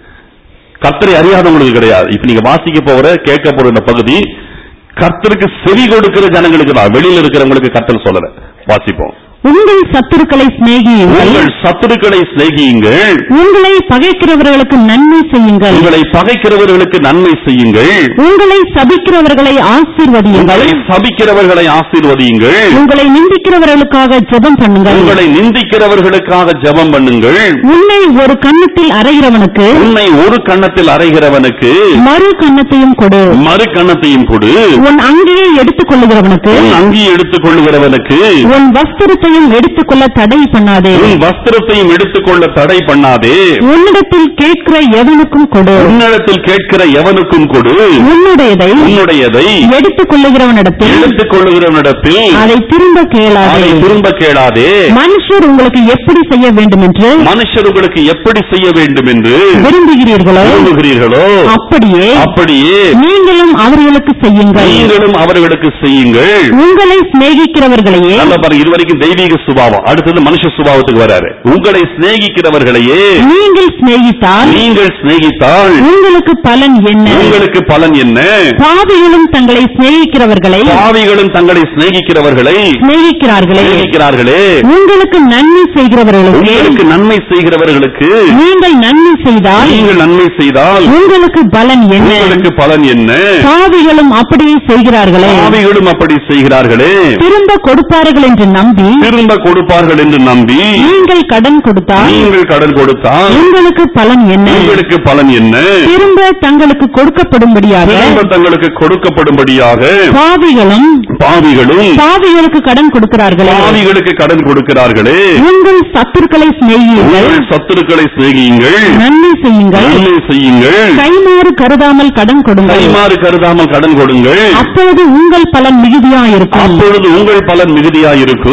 கர்த்தரை அறியாதவங்களுக்கு கிடையாது. இப்ப நீங்க வாசிக்க போற கேட்க போற இந்த பகுதி கர்த்தருக்கு செவி கொடுக்கிற ஜனங்களுக்கு தான், வெளியில இருக்கிறவங்களுக்கு கர்த்தர் சொல்லல. வாசிப்போம். உங்கள் சத்துருக்களை சிநேகியுங்கள், உங்கள் சத்துருக்களை சிநேகியுங்கள், உங்களை பகைக்கிறவர்களுக்கு நன்மை செய்யுங்கள், உங்களை பகைக்கிறவர்களுக்கு நன்மை செய்யுங்கள், உங்களை சபிக்கிறவர்களை ஆசீர்வதியுங்கள், உங்களை சபிக்கிறவர்களை ஆசீர்வதியுங்கள், உங்களை நிந்திக்கிறவர்களுக்காக ஜெபம் பண்ணுங்கள், உங்களை நிந்திக்கிறவர்களுக்காக ஜெபம் பண்ணுங்கள், உன்னை ஒரு கன்னத்தில் அறைகிறவனுக்கு உன்னை ஒரு கன்னத்தில் அறைகிறவனுக்கு மறு கன்னத்தையும் கொடு, மறு கன்னத்தையும் கொடு, உன் அங்கியை எடுத்துக் கொள்ளுகிறவனுக்கு உன் அங்கியை எடுத்துக் கொள்ளுகிறவனுக்கு உன் வஸ்திரத்தை எடுத்துக்கொள்ள தடை பண்ணாதே, உன் வஸ்திரத்தையும் எடுத்துக்கொள்ள தடை பண்ணாதே, உன்னிடத்தில் கேட்கிற எவனுக்கும் கொடு, உன்னிடத்தில் கேட்கிற எவனுக்கும் கொடு, உன்னுடையதை உன்னுடையதை எடுத்துக் கொள்ளுகிறவனிடத்தில் எடுத்துக் கொள்ளுகிறவனிடத்தில் அதை திரும்ப கேளாதே, அதை திரும்ப கேளாதே. மனுஷர் உங்களுக்கு எப்படி செய்ய வேண்டும் என்று மனுஷர் உங்களுக்கு எப்படி செய்ய வேண்டும் என்று விரும்புகிறீர்களோ விரும்புகிறீர்களோ அப்படியே அப்படியே நீங்களும் அவர்களுக்கு செய்யுங்கள், நீங்களும் அவர்களுக்கு செய்யுங்கள். உங்களை சிநேகிக்கிறவர்களையே, இதுவரைக்கும் தெய்வீக சுபாவம், அடுத்தது மனுஷ சுபாவத்துக்கு வராரு. உங்களை சிநேகிக்கிறவர்களையே நீங்கள் சிநேகித்தால் நீங்கள் சிநேகித்தால் உங்களுக்கு பலன் என்ன? உங்களுக்கு பலன் என்ன? பாவிகளும் தங்களை சிநேகிக்கிறவர்களை பாவிகளும் தங்களை சிநேகிக்கிறவர்களை சிநேகிக்கிறார்களே சிநேகிக்கிறார்களே உங்களுக்கு நன்மை செய்கிறவர்களுக்கு உங்களுக்கு நன்மை செய்கிறவர்களுக்கு நீங்கள் நன்மை செய்தால் நீங்கள் நன்மை செய்தால் உங்களுக்கு பலன் என்ன? உங்களுக்கு பலன் என்ன? பாவிகளும் அப்படியே செய்கிறார்களே பாவிகளும் அப்படி செய்கிறார்களே திரும்ப கொடுப்பார்கள் என்று நம்பி திரும்ப கொடுப்பார்கள் என்று நம்பி நீங்கள் கடன் கொடுத்தால் நீங்கள் கடன் கொடுத்தால் உங்களுக்கு பலன் என்ன? உங்களுக்கு பலன் என்ன? திரும்ப தங்களுக்கு கொடுக்கப்படும்படியாக திரும்ப தங்களுக்கு கொடுக்கப்படும்படியாக பாவிகளும் பாவிகளும் பாவிகளுக்கு கடன் கொடுக்கிறார்களே பாவிகளுக்கு கடன் கொடுக்கிறார்களே. உங்கள் சத்துருக்களை சிநேகியுங்கள், சத்துருக்களை சிநேகியுங்கள், நன்மை செய்யுங்கள், நன்மை செய்யுங்கள், கைமாறு கருதாமல் கடன் கொடுங்கள், கைமாறு கருதாமல் கடன் கொடுங்கள், அப்பொழுது உங்கள் பலன் மிகுதியாயிருக்கும், அப்பொழுது உங்கள் பலன் மிகுதியாயிருக்கும். உன்னை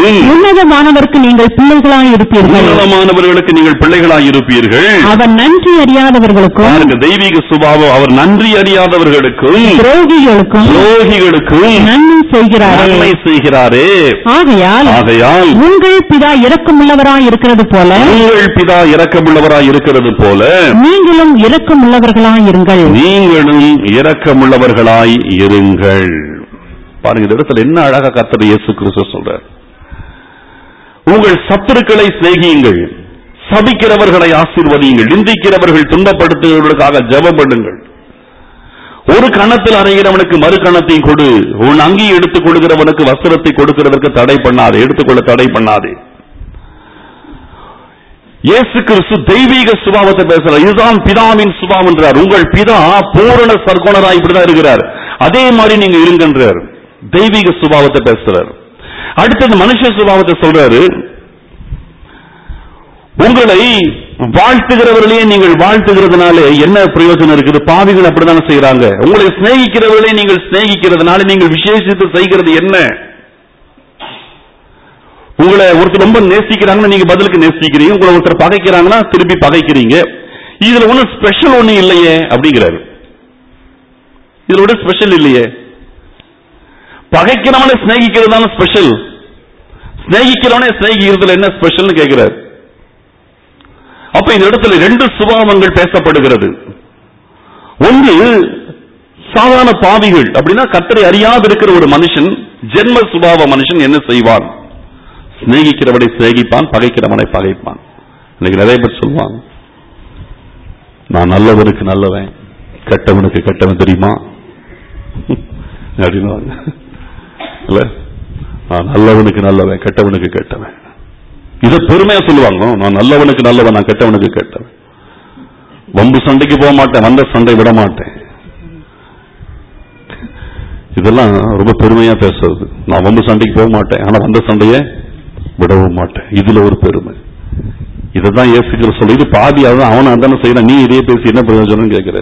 உன்னதமானவருக்கு நீங்கள் பிள்ளைகளாய் இருப்பீர்கள். உன்னதமானவர்களுக்கு நீங்கள் பிள்ளைகளாய் இருப்பீர்கள். அவர் நன்றி அறியாதவர்களுக்கும், தெய்வீக சுபாவம், அவர் நன்றி அறியாதவர்களுக்கும் துரோகிகளுக்கும் துரோகிகளுக்கும் நன்மை செய்கிறாரே. நன்மை செய்கிறாரே. ஆகையால் ஆகையால் உங்கள் பிதா இரக்கமுள்ளவராய் இருக்கிறது போல உங்கள் பிதா இரக்கமுள்ளவராய் இருக்கிறது போல நீங்களும் இரக்கமுள்ளவர்களாய் இருங்கள். நீங்களும் இரக்கமுள்ளவர்களாய் இருங்கள். பாருங்க, இந்த இடத்துல என்ன அழகா கர்த்தர் இயேசு கிறிஸ்து சொல்றார். உங்கள் சத்துருக்களை சிநேகியுங்கள், சபிக்கிறவர்களை ஆசீர்வதியுங்கள், நிந்திக்கிறவர்கள் துன்பப்படுத்துவதற்காக ஜெபம் பண்ணுங்கள். ஒரு கணத்தில் அறைகிறவனுக்கு மறு கணத்தையும் கொடு, உன் அங்கி எடுத்துக் கொள்கிறவனுக்கு வஸ்திரத்தை கொடுக்கிறதற்கு தடை பண்ணாதே, எடுத்துக்கொள்ள தடை பண்ணாதே. இயேசு கிறிஸ்து தெய்வீக சுபாவத்தை பேசுறார். இதுதான் பிதாவின் சுபாவம் என்றார். உங்கள் பிதா பூரண சர்க்குணராய் இப்படிதான் இருக்கிறார், அதே மாதிரி நீங்க இருங்கன்றார். தெய்வீக சுபாவத்தை பேசுறார். அடுத்தது மனுஷ சுபாவத்தை சொல்றாரு. உங்களை வாழ்த்துகிறவர்களே நீங்கள் வாழ்த்துகிறதுனால என்ன பிரயோஜனம் இருக்குது? பாவிகள் அப்படித்தானே செய்யறாங்க. உங்களை சிநேகிக்கிறவர்களே நீங்கள் சிநேகிக்கிறதுனால நீங்கள் விசேஷித்து செய்கிறது என்ன? உங்களை ஒருத்தர் ரொம்ப நேசிக்கிறாங்கன்னா நீங்க பதிலுக்கு நேசிக்கிறீங்க, உங்களை ஒருத்தர் பகைக்கிறாங்கன்னா திருப்பி பகைக்கிறீங்க. இதுல ஒன்னும் ஸ்பெஷல் ஒண்ணு இல்லையே அப்படிங்கிறாரு. இதுல ஒன்னும் ஸ்பெஷல் இல்லையே. பகைக்கிறவனை சிநேகிக்கிறது தானே ஸ்பெஷல். சிநேகிக்கிறவனே சிநேகிக்கிறதுல என்ன ஸ்பெஷல் கேட்கிறார். அப்ப இந்த இடத்துல ரெண்டு சுபாவங்கள் பேசப்படுகிறது. ஒன்று சாதாரண பாவிகள் அப்படின்னா கர்த்தரை அறியாது இருக்கிற ஒரு மனுஷன், ஜென்ம சுபாவ மனுஷன் என்ன செய்வான்? சிநேகிக்கிறவனை சிநேகிப்பான், பகைக்கிறவனை பகைப்பான். இன்னைக்கு நிறைய பேர் சொல்லுவாங்க, நான் நல்லவனுக்கு நல்லவன், கெட்டவனுக்கு கெட்டவன் தெரியுமா அப்படின்னு. நான் நல்லவனுக்கு நல்லவன், கெட்டவனுக்கு கெட்டவன், இதை பெருமையா சொல்லுவாங்க. நான் நல்லவனுக்கு நல்லவன், நான் கெட்டவனுக்கு கெட்டவன். வம்பு சண்டைக்கு போக மாட்டேன், வந்த சண்டை விட மாட்டேன். இதெல்லாம் ரொம்ப பெருமையா பேசுறது. நான் வம்பு சண்டைக்கு போக மாட்டேன், ஆனா வந்த சண்டையை விடவும் மாட்டேன். இதுல ஒரு பெருமை. இதுதான் இயேசு சொல்லு. இது பாதி அவன் அதான செய்யறான், நீ இதே பேசி என்ன பிரயோஜனம் கேட்கிற?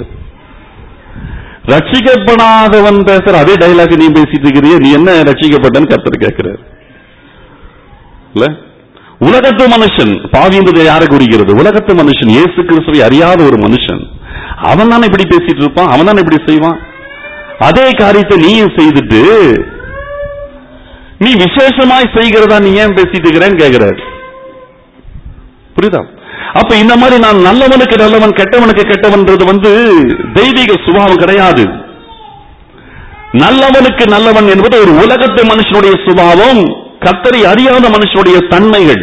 ரட்சிக்கப்படாதவன் பேசுற அதே டைலாக் நீ பேசிட்டு இருக்கிறிய, நீ என்ன ரட்சிக்கப்பட்டன்னு கர்த்தர் கேட்கிறார். இல்ல, உலகத்து மனுஷன் பாவி என்பதை யாரை குறிக்கிறது? உலகத்து மனுஷன், இயேசு கிறிஸ்துவை அறியாத ஒரு மனுஷன், அவன் தானே இப்படி பேசிட்டு இருப்பான், அவன் தானே இப்படி செய்வான். அதே காரியத்தை நீயும் செய்துட்டு நீ விசேஷமாய் செய்கிறதா நீ ஏன் பேசிட்டு இருக்கிறேன்னு கேட்கிறார். புரியுதா? அப்ப இந்த மாதிரி நான் நல்லவனுக்கு நல்லவன் கெட்டவனுக்கு கெட்டவன்றது வந்து தெய்வீக சுபாவம் கிடையாது. நல்லவனுக்கு நல்லவன் என்பது ஒரு உலகத்து மனுஷனுடைய சுபாவம், கர்த்தரை அறியாத மனுஷனுடைய தன்மைகள்.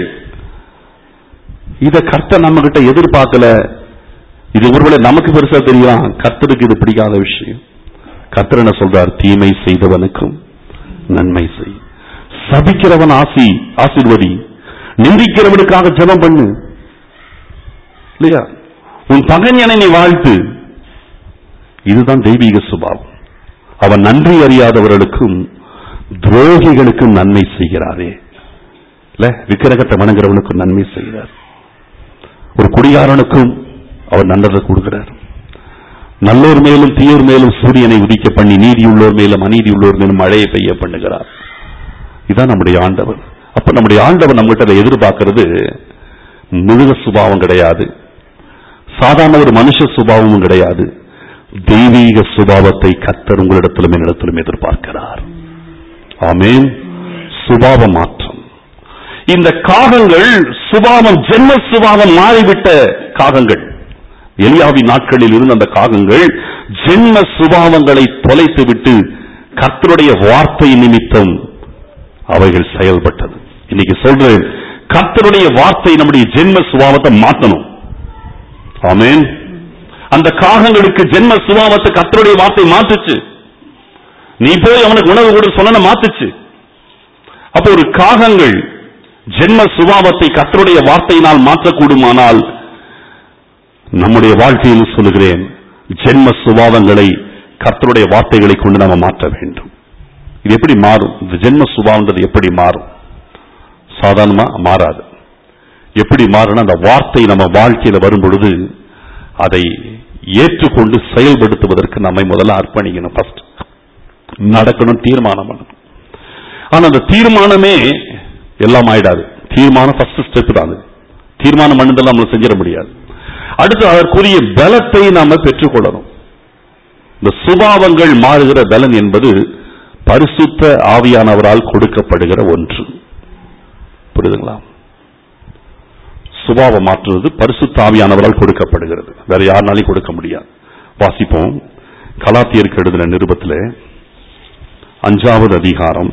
இத கர்த்தர் நம்ம கிட்ட எதிர்பார்க்கல. இது ஒருவேளை நமக்கு பெருசா தெரியலாம், கர்த்தருக்கு இது பிடிக்காத விஷயம். கர்த்தர் என்ன சொல்றார்? தீமை செய்தவனுக்கும் நன்மை செய், சபிக்கிறவன் ஆசி ஆசீர்வதி, நிந்திக்கிறவனுக்காக ஜெபம் பண்ணு. இல்லையா? உன் பகைஞனை நீ வாழ்த்து. இதுதான் தெய்வீக சுபாவம். அவன் நன்றி அறியாதவர்களுக்கும் துரோகிகளுக்கும் நன்மை செய்கிறாரே. இல்ல, விக்கிரகத்தை வணங்குறவனுக்கும் நன்மை செய்கிறார். ஒரு குடிகாரனுக்கும் அவர் நல்லதை கொடுக்கிறார். நல்லோர் மேலும் தீயோர் மேலும் சூரியனை உதிக்க பண்ணி நீதியுள்ளோர் மேலும் அநீதி உள்ளோர் மேலும் மழையை பெய்ய பண்ணுகிறார். இதுதான் நம்முடைய ஆண்டவர். அப்ப நம்முடைய ஆண்டவர் நம்மகிட்ட எதிர்பார்க்கிறது மிருக சுபாவம் கிடையாது, சாதாரண ஒரு மனுஷ சுபாவமும் கிடையாது. தெய்வீக சுபாவத்தை கர்த்தர் உங்களிடத்திலும் என்னிடத்திலும் எதிர்பார்க்கிறார். ஆமென். சுபாவ மாற்றம். இந்த காகங்கள் சுபாவம், ஜென்ம சுபாவம் மாறிவிட்ட காகங்கள். எலியாவின் நாட்களில் இருந்த அந்த காகங்கள் ஜென்ம சுபாவங்களை தொலைத்து விட்டு கர்த்தருடைய வார்த்தை நிமித்தம் அவைகள் செயல்பட்டது. இன்னைக்கு சொல்றேன், கர்த்தருடைய வார்த்தை நம்முடைய ஜென்ம சுபாவத்தை மாற்றணும். ஆமென். அந்த காகங்களுக்கு ஜென்ம சுபாவத்தை கர்த்தருடைய வார்த்தை மாற்றுச்சு. நீ போய் அவனுக்கு உணவு கூட சொன்ன மாத்துச்சு. அப்ப ஒரு காகங்கள் ஜென்ம சுபாவத்தை கர்த்தருடைய வார்த்தையினால் மாற்றக்கூடுமானால், நம்முடைய வாழ்க்கையில் சொல்லுகிறேன், ஜென்ம சுபாவங்களை கர்த்தருடைய வார்த்தைகளை கொண்டு நாம மாற்ற வேண்டும். இது எப்படி மாறும்? இந்த ஜென்ம சுபாவம் எப்படி மாறும்? சாதாரணமா மாறாது. எப்படி மாறும்? அந்த வார்த்தை நம்ம வாழ்க்கையில வரும் பொழுது அதை ஏற்றுக்கொண்டு செயல்படுத்துவதற்கு நம்மை முதல்ல அர்ப்பணிக்கணும். ஃபர்ஸ்ட் நடக்கணும், தீர்மானம் பண்ணணும். ஆனா அந்த தீர்மானமே எல்லாம் ஆயிடாது. தீர்மானம் ஃபர்ஸ்ட் ஸ்டெப் தான். அது தீர்மானம் பண்ணதெல்லாம் நம்ம செஞ்சிட முடியாது. அடுத்து அதற்குரிய பலத்தை நாம பெற்றுக்கொள்ளணும். இந்த சுபாவங்கள் மாறுகிற பலன் என்பது பரிசுத்த ஆவியானவரால் கொடுக்கப்படுகிற ஒன்று. புரியுதுங்களா? சுபாவம் மாற்றுவது பரிசுத்த ஆவியானவரால் கொடுக்கப்படுகிறது, வேற யாருனாலையும் கொடுக்க முடியாது. வாசிப்போம். கலாத்தியருக்கு எழுதின நிருபத்திலே அஞ்சாவது அதிகாரம்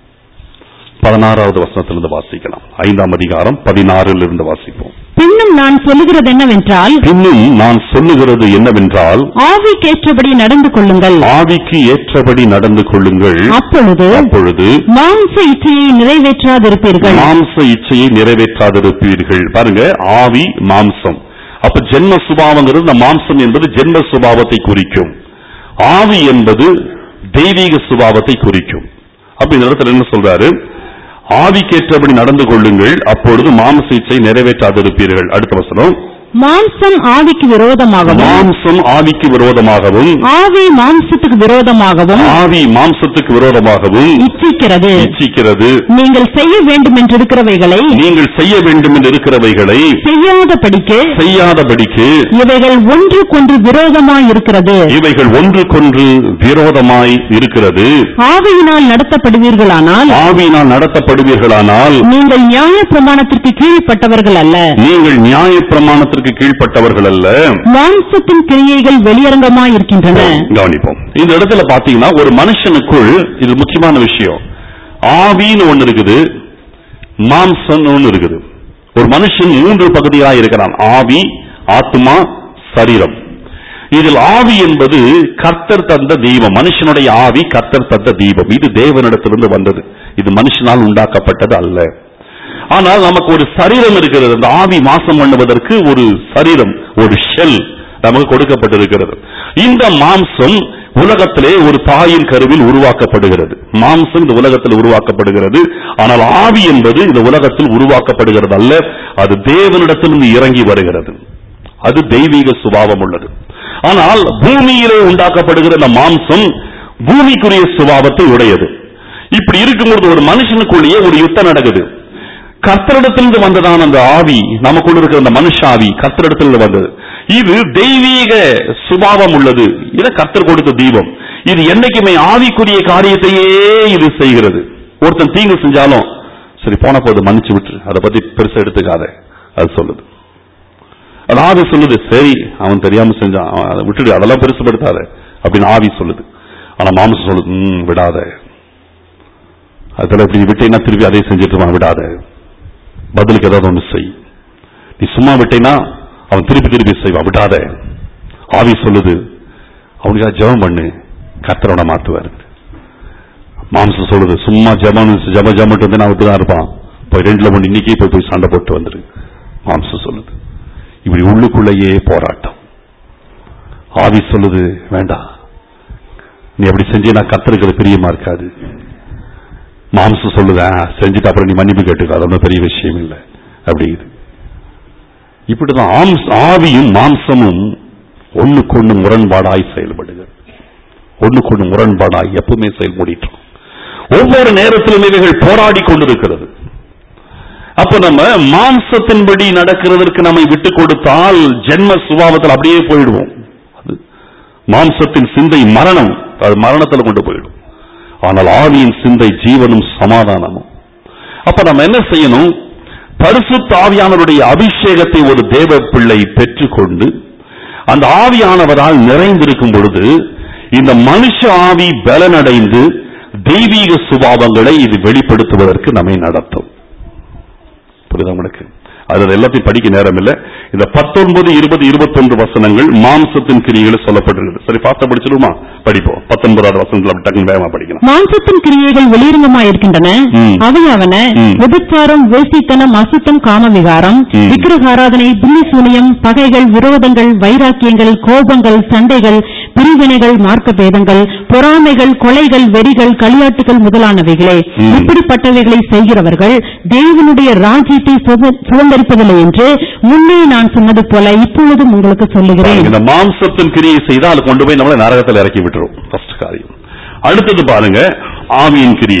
பதினாறாவது வசனத்திலிருந்து வாசிக்கலாம். ஐந்தாம் அதிகாரம் பதினாறில் இருந்து வாசிப்போம். பின்னும் நான் சொல்லுகிறது என்னவென்றால் பின்னும் நான் சொல்லுகிறது என்னவென்றால் ஆவிக்கேற்றபடி நடந்து கொள்ளுங்கள். ஆவிக்கு ஏற்றபடி நடந்து கொள்ளுங்கள். அப்பொழுது அப்பொழுது மாம்ச இச்சையை நிறைவேற்றாதிருப்பீர்கள். மாம்ச இச்சையை நிறைவேற்றாதிருப்பீர்கள். பாருங்க, ஆவி மாம்சம். அப்ப ஜென்ம சுபாவங்கிறது, இந்த மாம்சம் என்பது ஜென்ம சுபாவத்தை குறிக்கும், ஆவி என்பது தெய்வீக சுபாவத்தை குறிக்கும். அப்ப இந்த இடத்துல என்ன சொல்றாரு? ஆவிக்கேற்றபடி நடந்து கொள்ளுங்கள், அப்பொழுது மாம்ச இச்சை நிறைவேற்றாதிருப்பீர்கள். அடுத்த வசனம், மாம்சம் ஆவிக்கு விரோதமாகவும் மாம்சம் ஆவிக்கு விரோதமாகவும் ஆவி மாம்சத்துக்கு விரோதமாகவும் ஆவி மாம்சத்துக்கு விரோதமாகவும் இச்சிக்கிறது இச்சிக்கிறது நீங்கள் செய்ய வேண்டும் என்று இருக்கிறவைகளை நீங்கள் செய்ய வேண்டும் என்று இருக்கிறவைகளை செய்யாதபடிக்கு செய்யாதபடிக்கு இவைகள் ஒன்றுக்கொன்று விரோதமாய் இருக்கிறது இவைகள் ஒன்றுக்கொன்று விரோதமாய் இருக்கிறது. ஆவியினால் நடத்தப்படுவீர்களானால் ஆவியினால் நடத்தப்படுவீர்களானால் நீங்கள் நியாய பிரமாணத்திற்கு கீழ்ப்பட்டவர்கள் அல்ல நீங்கள் நியாய பிரமாணத்திற்கு கீழ்ப்பட்டவர்கள் அல்ல, மாம்சத்தின் கிரியைகள் வெளியரங்கமாய் இருக்கின்றன. கவனிப்போம். இந்த இடத்துல பாத்தீங்கன்னா ஒரு மனுஷனுக்குள் இது முக்கியமான விஷயம். ஆவின்னு ஒண்ணு இருக்குது, மாம்சம் ஒண்ணு இருக்குது. ஒரு மனுஷன் மூன்று பகுதியாக இருக்கிறான்: ஆவி, ஆத்மா, சரீரம். இதில் ஆவி என்பது கர்த்தர் தந்த தீபம். மனுஷனுடைய ஆவி கர்த்தர் தந்த தீபம். இது தேவனிடத்திலிருந்து வந்தது, இது மனுஷனால் உண்டாக்கப்பட்டது அல்ல. ஆனால் நமக்கு ஒரு சரீரம் இருக்கிறது. அந்த ஆவி வாசம் பண்ணுவதற்கு ஒரு சரீரம், ஒரு ஷெல் நமக்கு கொடுக்கப்பட்டிருக்கிறது. இந்த மாம்சம் உலகத்திலே ஒரு தாயின் கருவில் உருவாக்கப்படுகிறது. மாம்சம் இந்த உலகத்தில் உருவாக்கப்படுகிறது. ஆனால் ஆவி என்பது இந்த உலகத்தில் உருவாக்கப்படுகிறது அல்ல, அது தேவனிடத்திலிருந்து இறங்கி வருகிறது. அது தெய்வீக சுபாவம் உள்ளது. ஆனால் பூமியிலே உண்டாக்கப்படுகிற இந்த மாம்சம் பூமிக்குரிய சுபாவத்தை உடையது. இப்படி இருக்கும்போது ஒரு மனுஷனுக்குள்ளேயே ஒரு யுத்தம் நடக்குது. கர்த்தரிடத்திலிருந்து வந்ததான அந்த ஆவி, நமக்குள்ள இருக்கிற அந்த மனுஷ ஆவி கர்த்தரிடத்திலிருந்து வந்தது. இது தெய்வீக சுபாவம் உள்ளது. இது கர்த்தர் கொடுத்த தீபம். இது என்னைக்குமே ஆவிக்குரிய காரியத்தையே இது செய்கிறது. ஒருத்தன் தீங்கு செஞ்சாலும் சரி, போன போது மன்னிச்சு விட்டு, அதை பத்தி பெருசா எடுத்துக்காத, அது சொல்லுது. அது ஆவி சொல்லுது, சரி அவன் தெரியாம செஞ்சான், அதை விட்டுடு, அதெல்லாம் பெருசுபடுத்தாத அப்படின்னு ஆவி சொல்லுது. ஆனா மாம்சம் சொல்லுது, ம் விடாத, அதெல்லாம் இப்படி விட்டேன்னா திருப்பி அதை செஞ்சுட்டு விடாத, பதிலுக்கு ஏதாவது ஒன்று செய். நீ சும்மா விட்டேன்னா அவன் திருப்பி திருப்பி செய்வான், விடாத. ஆவி சொல்லுது, அவனுக்காக ஜெபம் பண்ணு, கர்த்தரோட மாத்துவாரு. மாம்சம் சொல்லுது, சும்மா ஜெபம் ஜப ஜபட்டு வந்து நான் விட்டுதான் இருப்பான், போய் ரெண்டுல ஒன்று இன்னைக்கே போய் போய் சண்டை போட்டு வந்துரு. மாம்சம் சொல்லுது. இப்படி உள்ளுக்குள்ளேயே போராட்டம். ஆவி சொல்லுது, வேண்டாம், நீ அப்படி செஞ்சீங்கன்னா கர்த்தருக்கு அது பிரியமா இருக்காது. மாம்சம் சொல்லுத, செஞ்சுட்டு அப்புறம் நீ மன்னிப்பு கேட்டுக்க, அது ஒன்றும் பெரிய விஷயம் இல்லை அப்படிங்குது. இப்படிதான் ஆவியும் மாம்சமும் ஒண்ணுக்கொண்ணு முரண்பாடாய் செயல்படுகிறது. ஒண்ணுக்கொண்ணு முரண்பாடாய் எப்பவுமே செயல்படுகிட்டு ஒவ்வொரு நேரத்திலும் இவைகள் போராடி கொண்டிருக்கிறது. அப்ப நம்ம மாம்சத்தின்படி நடக்கிறதற்கு நம்மை விட்டு கொடுத்தால் ஜென்ம சுபாவத்தில் அப்படியே போயிடுவோம். அது மாம்சத்தின் சிந்தை மரணம், அது மரணத்தில் கொண்டு போயிடும். ஆனால் ஆவியின் சிந்தை ஜீவனும் சமாதானமும். அப்ப நம்ம என்ன செய்யணும்? பரிசுத்த ஆவியானவருடைய அபிஷேகத்தை ஒரு தேவ பிள்ளை பெற்றுக்கொண்டு அந்த ஆவியானவரால் நிறைந்திருக்கும் பொழுது இந்த மனுஷ ஆவி பலனடைந்து தெய்வீக சுபாவங்களை இது வெளிப்படுத்துவதற்கு நம்மை நடத்தும். புரியுதா உங்களுக்கு? அது எல்லாத்தையும் படிக்க நேரம் இல்லை. இந்த பத்தொன்பது இருபது இருபத்தி ஒன்று வசனங்கள் மாம்சத்தின் கிரியைகள் சொல்லப்பட்டிருக்கு. சரி, பாஸ்டா படிச்சிருமா? படிப்போம். பத்தொன்பதாவது வசனத்துல டக்குனு வேகமா படிக்கலாம். மாம்சத்தின் கிரியைகள் வெளியரங்கமாயிருக்கின்றன. அவையாவன விபச்சாரம், வேசித்தனம், அசுத்தம், காமவிகாரம், விக்கிரகாராதனை, பில்லிசூனியம், பகைகள், விரோதங்கள், வைராக்கியங்கள், கோபங்கள், சண்டைகள், பிரிவினைகள், மார்க்க பேதங்கள், பொறாமைகள், கொலைகள், வெறிகள், களியாட்டுகள் முதலானவைகளே. இப்படிப்பட்டவைகளை செய்கிறவர்கள் தேவனுடைய ராஜ்யத்தை சுதந்திரிப்பதில்லை என்று முன்னே நான் சொன்னது போல இப்பொழுதும் உங்களுக்கு சொல்லுகிறேன். இந்த மாம்சத்தின் கிரியை செய்தால் கொண்டு போய் நம்மளை நரகத்தில் இறக்கி விட்டுரும். ஃபர்ஸ்ட் காரியம். அடுத்தது பாருங்க, ஆவியின் கிரியை.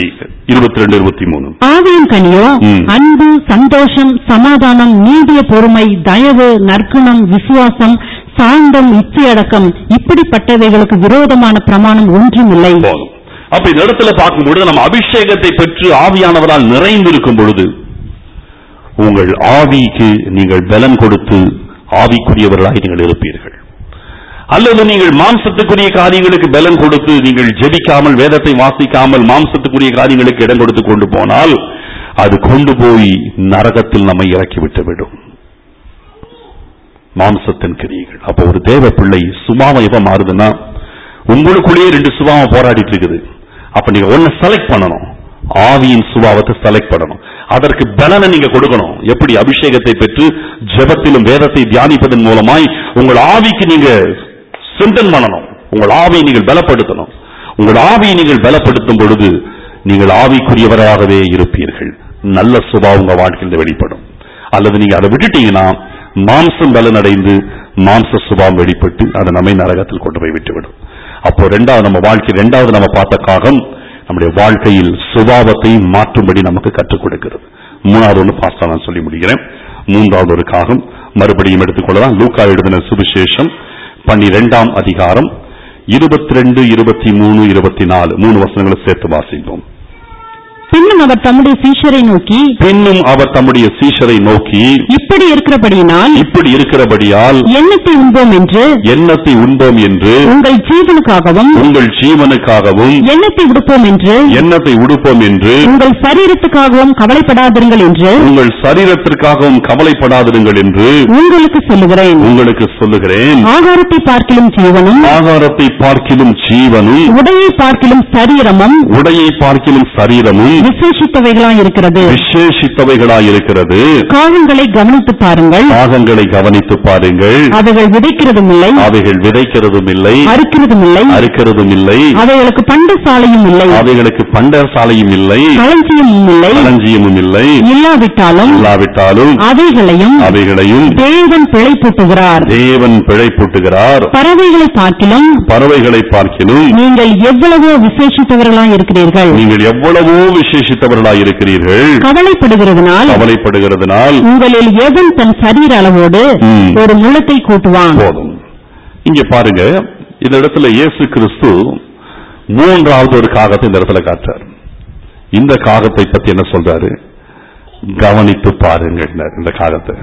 இருபத்தி ரெண்டு இருபத்தி மூணு. ஆவியின் கனியோ அன்பு, சந்தோஷம், சமாதானம், நீடிய பொறுமை, தயவு, நற்குணம், விசுவாசம், சாந்தம், இச்சையடக்கம், இப்படிப்பட்டவைகளுக்கு விரோதமான பிரமாணம் ஒன்றும் இல்லை. அப்ப இந்த இடத்துல பார்க்கும்பொழுது நம்ம அபிஷேகத்தை பெற்று ஆவியானவரால் நிறைந்திருக்கும் பொழுது உங்கள் ஆவிக்கு நீங்கள் பலன் கொடுத்து ஆவிக்குரியவர்களாக நீங்கள் இருப்பீர்கள். அல்லது நீங்கள் மாம்சத்துக்குரிய காரியங்களுக்கு பலன் கொடுத்து நீங்கள் ஜெபிக்காமல், வேதத்தை வாசிக்காமல் மாம்சத்துக்குரிய காரியங்களுக்கு இடம் கொடுத்து கொண்டு போனால் அது கொண்டு போய் நரகத்தில் நம்மை இறக்கிவிட்டுவிடும். மாம்சத்தின் கிரியைகள். அப்போ ஒரு தேவ பிள்ளை சுபாவம் எப்ப மாறுதுன்னா, உங்களுக்குள்ளேயே ரெண்டு சுபாவம் போராடிட்டு இருக்குது. அப்ப நீங்க ஒன்னு செலக்ட் பண்ணணும், ஆவியின் சுபாவத்தை செலக்ட் பண்ணணும். அதற்கு பலனை நீங்க கொடுக்கணும். எப்படி? அபிஷேகத்தை பெற்று ஜெபத்திலும் வேதத்தை தியானிப்பதன் மூலமாய் உங்கள் ஆவிக்கு நீங்க சிந்தன் பண்ணணும். உங்கள் ஆவியை நீங்கள் பலப்படுத்தணும். உங்கள் ஆவியை நீங்கள் பலப்படுத்தும் பொழுது நீங்கள் ஆவிக்குரியவராகவே இருப்பீர்கள். நல்ல சுபாவம் உங்க வாழ்க்கையில் வெளிப்படும். அல்லது நீங்க அதை விட்டுட்டீங்கன்னா மாம்சம் பலனடைந்து மாம்ச சுபாவம் வெளிப்பட்டு அதை நம்மை நரகத்தில் கொண்டு போய் விட்டுவிடும். அப்போ ரெண்டாவது நம்ம வாழ்க்கை ரெண்டாவது நம்ம பார்த்த காகம் நம்முடைய வாழ்க்கையில் சுபாவத்தை மாற்றும்படி நமக்கு கற்றுக் கொடுக்கிறது. மூணாவது ஒன்று பாஸ்டா நான் சொல்லி முடிகிறேன். மூன்றாவது ஒரு காகம் மறுபடியும் எடுத்துக்கொள்ளலாம். லூக்கா எழுதின சுவிசேஷம் பன்னிரெண்டாம் அதிகாரம் இருபத்தி ரெண்டு இருபத்தி மூணு இருபத்தி நாலு மூணு வசனங்களை சேர்த்து வாசிப்போம். பின்னும் அவர் தம்முடைய சீஷரை நோக்கி பின்னும் அவர் தம்முடைய சீஷரை நோக்கி இப்படி இருக்கிறபடியினால் இப்படி இருக்கிறபடியால் எண்ணத்தை உண்போம் என்று எண்ணத்தை உண்போம் என்று உங்கள் ஜீவனுக்காகவும் உங்கள் ஜீவனுக்காகவும் எண்ணத்தை உடுப்போம் என்று எண்ணத்தை உடுப்போம் என்று உங்கள் சரீரத்துக்காகவும் கவலைப்படாதிருங்கள் என்று உங்கள் சரீரத்திற்காகவும் கவலைப்படாதிருங்கள் என்று உங்களுக்கு சொல்லுகிறேன் உங்களுக்கு சொல்லுகிறேன். ஆகாரத்தை பார்க்கிலும் ஜீவனும் ஆகாரத்தை பார்க்கிலும் ஜீவனும் உடையை பார்க்கிலும் சரீரமும் உடையை பார்க்கிலும் சரீரமும் விசேஷித்தவைகளாய் இருக்கிறது விசேஷித்தவைகளாய் இருக்கிறது. காகங்களை கவனித்து பாருங்கள் காகங்களை கவனித்து பாருங்கள். அவைகள் விதைக்கிறதும் இல்லை, அவைகள் விதைக்கிறதும் இல்லை, அறுக்கிறதும் இல்லை, அறுக்கிறதும் இல்லை. அவைகளுக்கு பண்டசாலையும் இல்லை, அவைகளுக்கு பண்டசாலையும் இல்லை, களஞ்சியமும் இல்லை, களஞ்சியமும் இல்லை. இல்லாவிட்டாலும் இல்லாவிட்டாலும் அவைகளையும் அவைகளையும் தேவன் பிழைப்பூட்டுகிறார். தேவன் பிழைப்பூட்டுகிறார். பறவைகளை பார்க்கிலும் பறவைகளை பார்க்கிலும் நீங்கள் எவ்வளவோ விசேஷித்தவர்களாய் இருக்கிறீர்கள். நீங்கள் எவ்வளவோ விசேஷித்தவர்களாய் இருக்கிறீர்கள். கவலைப்படுகிறதுனால் கவலைப்படுகிறதுனால் உங்களில் எவன் தன் சரீர அளவோடு ஒரு முழத்தை கூட்டுவான். போதும். இங்க பாருங்க, இந்த இடத்துல இயேசு கிறிஸ்து மூன்றாவது ஒரு காகத்தை இந்த இடத்துல காட்டார். இந்த காகத்தை பத்தி என்ன சொல்றாரு? கவனித்து பாருங்க. இந்த காகத்தை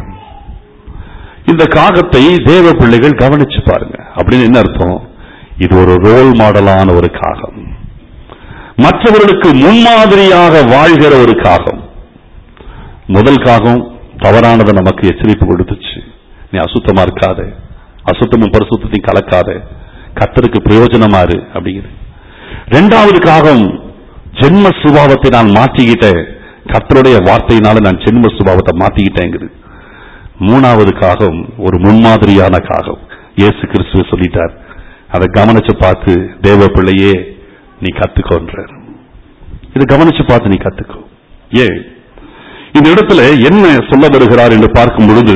இந்த காகத்தை தேவ பிள்ளைகள் கவனிச்சு பாருங்க. அப்படின்னு என்ன அர்த்தம்? இது ஒரு ரோல் மாடலான ஒரு காகம், மற்றவர்களுக்கு முன்மாதிரியாக வாழ்கிற ஒரு காகம். முதல் காகம் தவறானதை நமக்கு எச்சரிப்பு கொடுத்துச்சு. நீ அசுத்தமா இருக்காத, அசுத்தமும் பரிசுத்தையும் கலக்காத, கர்த்தருக்கு பிரயோஜனமா இரு அப்படிங்கிறது. இரண்டாவது காகம் ஜென்ம சுபாவத்தை நான் மாற்றிக்கிட்டேன், கர்த்தருடைய வார்த்தையினால நான் ஜென்ம சுபாவத்தை மாற்றிக்கிட்டேங்கிறது. மூணாவது காகம் ஒரு முன்மாதிரியான காகம். இயேசு கிறிஸ்துவ சொல்லிட்டார், அதை கவனிச்சு பார்த்து தேவ பிள்ளையே நீ கத்துக்கோன்றார். இதை கவனிச்சு பார்த்து நீ கத்துக்கோ. ஏன் இந்த இடத்துல என்ன சொல்ல வருகிறார் என்று பார்க்கும் பொழுது,